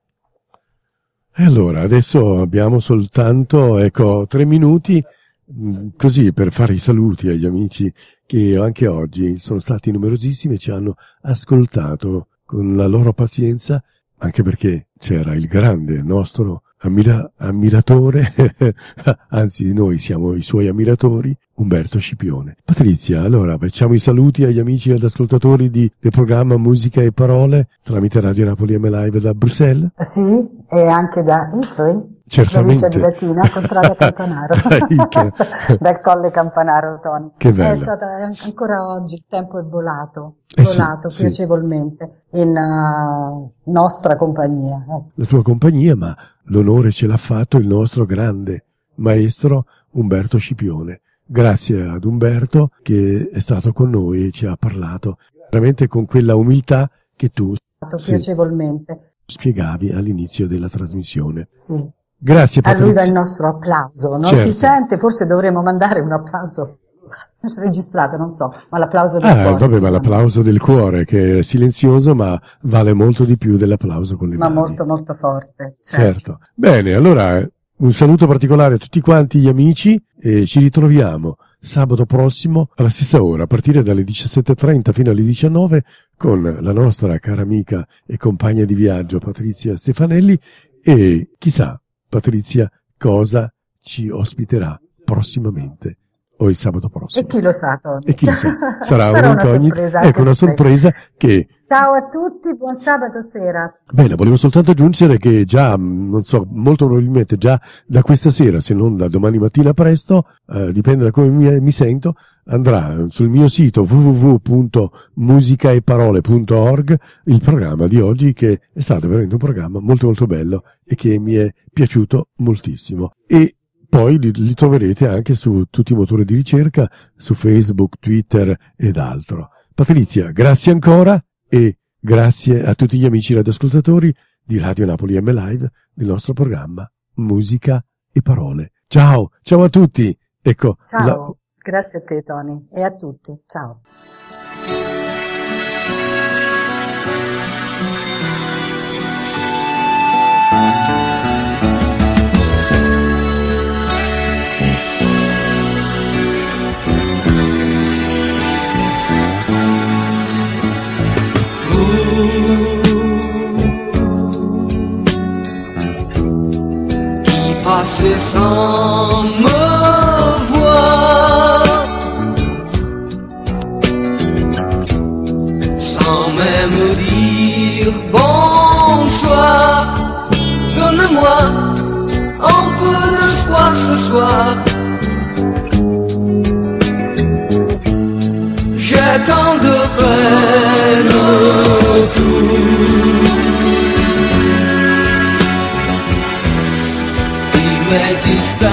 E allora, adesso abbiamo soltanto, 3 minuti, così per fare i saluti agli amici che anche oggi sono stati numerosissimi e ci hanno ascoltato con la loro pazienza, anche perché c'era il grande nostro ammiratore, anzi noi siamo i suoi ammiratori, Umberto Scipione. Patrizia, allora facciamo i saluti agli amici ed ascoltatori del programma Musica e Parole tramite Radio Napoli M Live da Bruxelles. Sì, e anche da Itri. Certamente. Provincia di Latina, contrario a Campanaro. Dal Colle Campanaro, Tony. Che bello. È stata ancora oggi, il tempo è volato Sì. piacevolmente in nostra compagnia. La tua compagnia, ma l'onore ce l'ha fatto il nostro grande maestro Umberto Scipione. Grazie ad Umberto che è stato con noi e ci ha parlato veramente con quella umiltà che tu Piacevolmente. spiegavi all'inizio della trasmissione. Sì. Grazie A Patrizia. lui dà il nostro applauso, non Certo. si sente, forse dovremmo mandare un applauso registrato, non so, ma l'applauso del cuore. Vabbè, ma insomma. l'applauso del cuore che è silenzioso ma vale molto di più dell'applauso con le Ma mani. molto molto forte. Certo. Bene, allora un saluto particolare a tutti quanti gli amici e ci ritroviamo sabato prossimo alla stessa ora, a partire dalle 17:30 fino alle 19 con la nostra cara amica e compagna di viaggio Patrizia Stefanelli e chissà, Patrizia, cosa ci ospiterà prossimamente o il sabato prossimo. E chi lo sa, Tony? E chi lo sa, sarà una un'incognita. sorpresa. Ecco, una sorpresa che... Ciao a tutti, buon sabato sera. Bene, volevo soltanto aggiungere che già, non so, molto probabilmente già da questa sera, se non da domani mattina presto, dipende da come mi sento, andrà sul mio sito www.musicaeparole.org il programma di oggi, che è stato veramente un programma molto molto bello e che mi è piaciuto moltissimo. E poi li troverete anche su tutti i motori di ricerca, su Facebook, Twitter ed altro. Patrizia, grazie ancora e grazie a tutti gli amici radioascoltatori di Radio Napoli M Live del nostro programma Musica e Parole. Ciao, ciao a tutti. Ecco, Ciao, grazie a te Tony e a tutti. Ciao. Qui passait sans me voir, sans même dire bonsoir. Donne-moi un peu d'espoir ce soir. J'ai tant de peine autour. Il m'est disparu.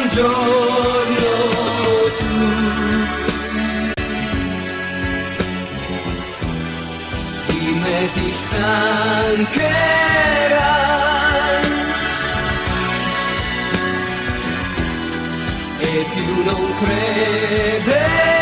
giorno tu di me ti stancherai e più non crederai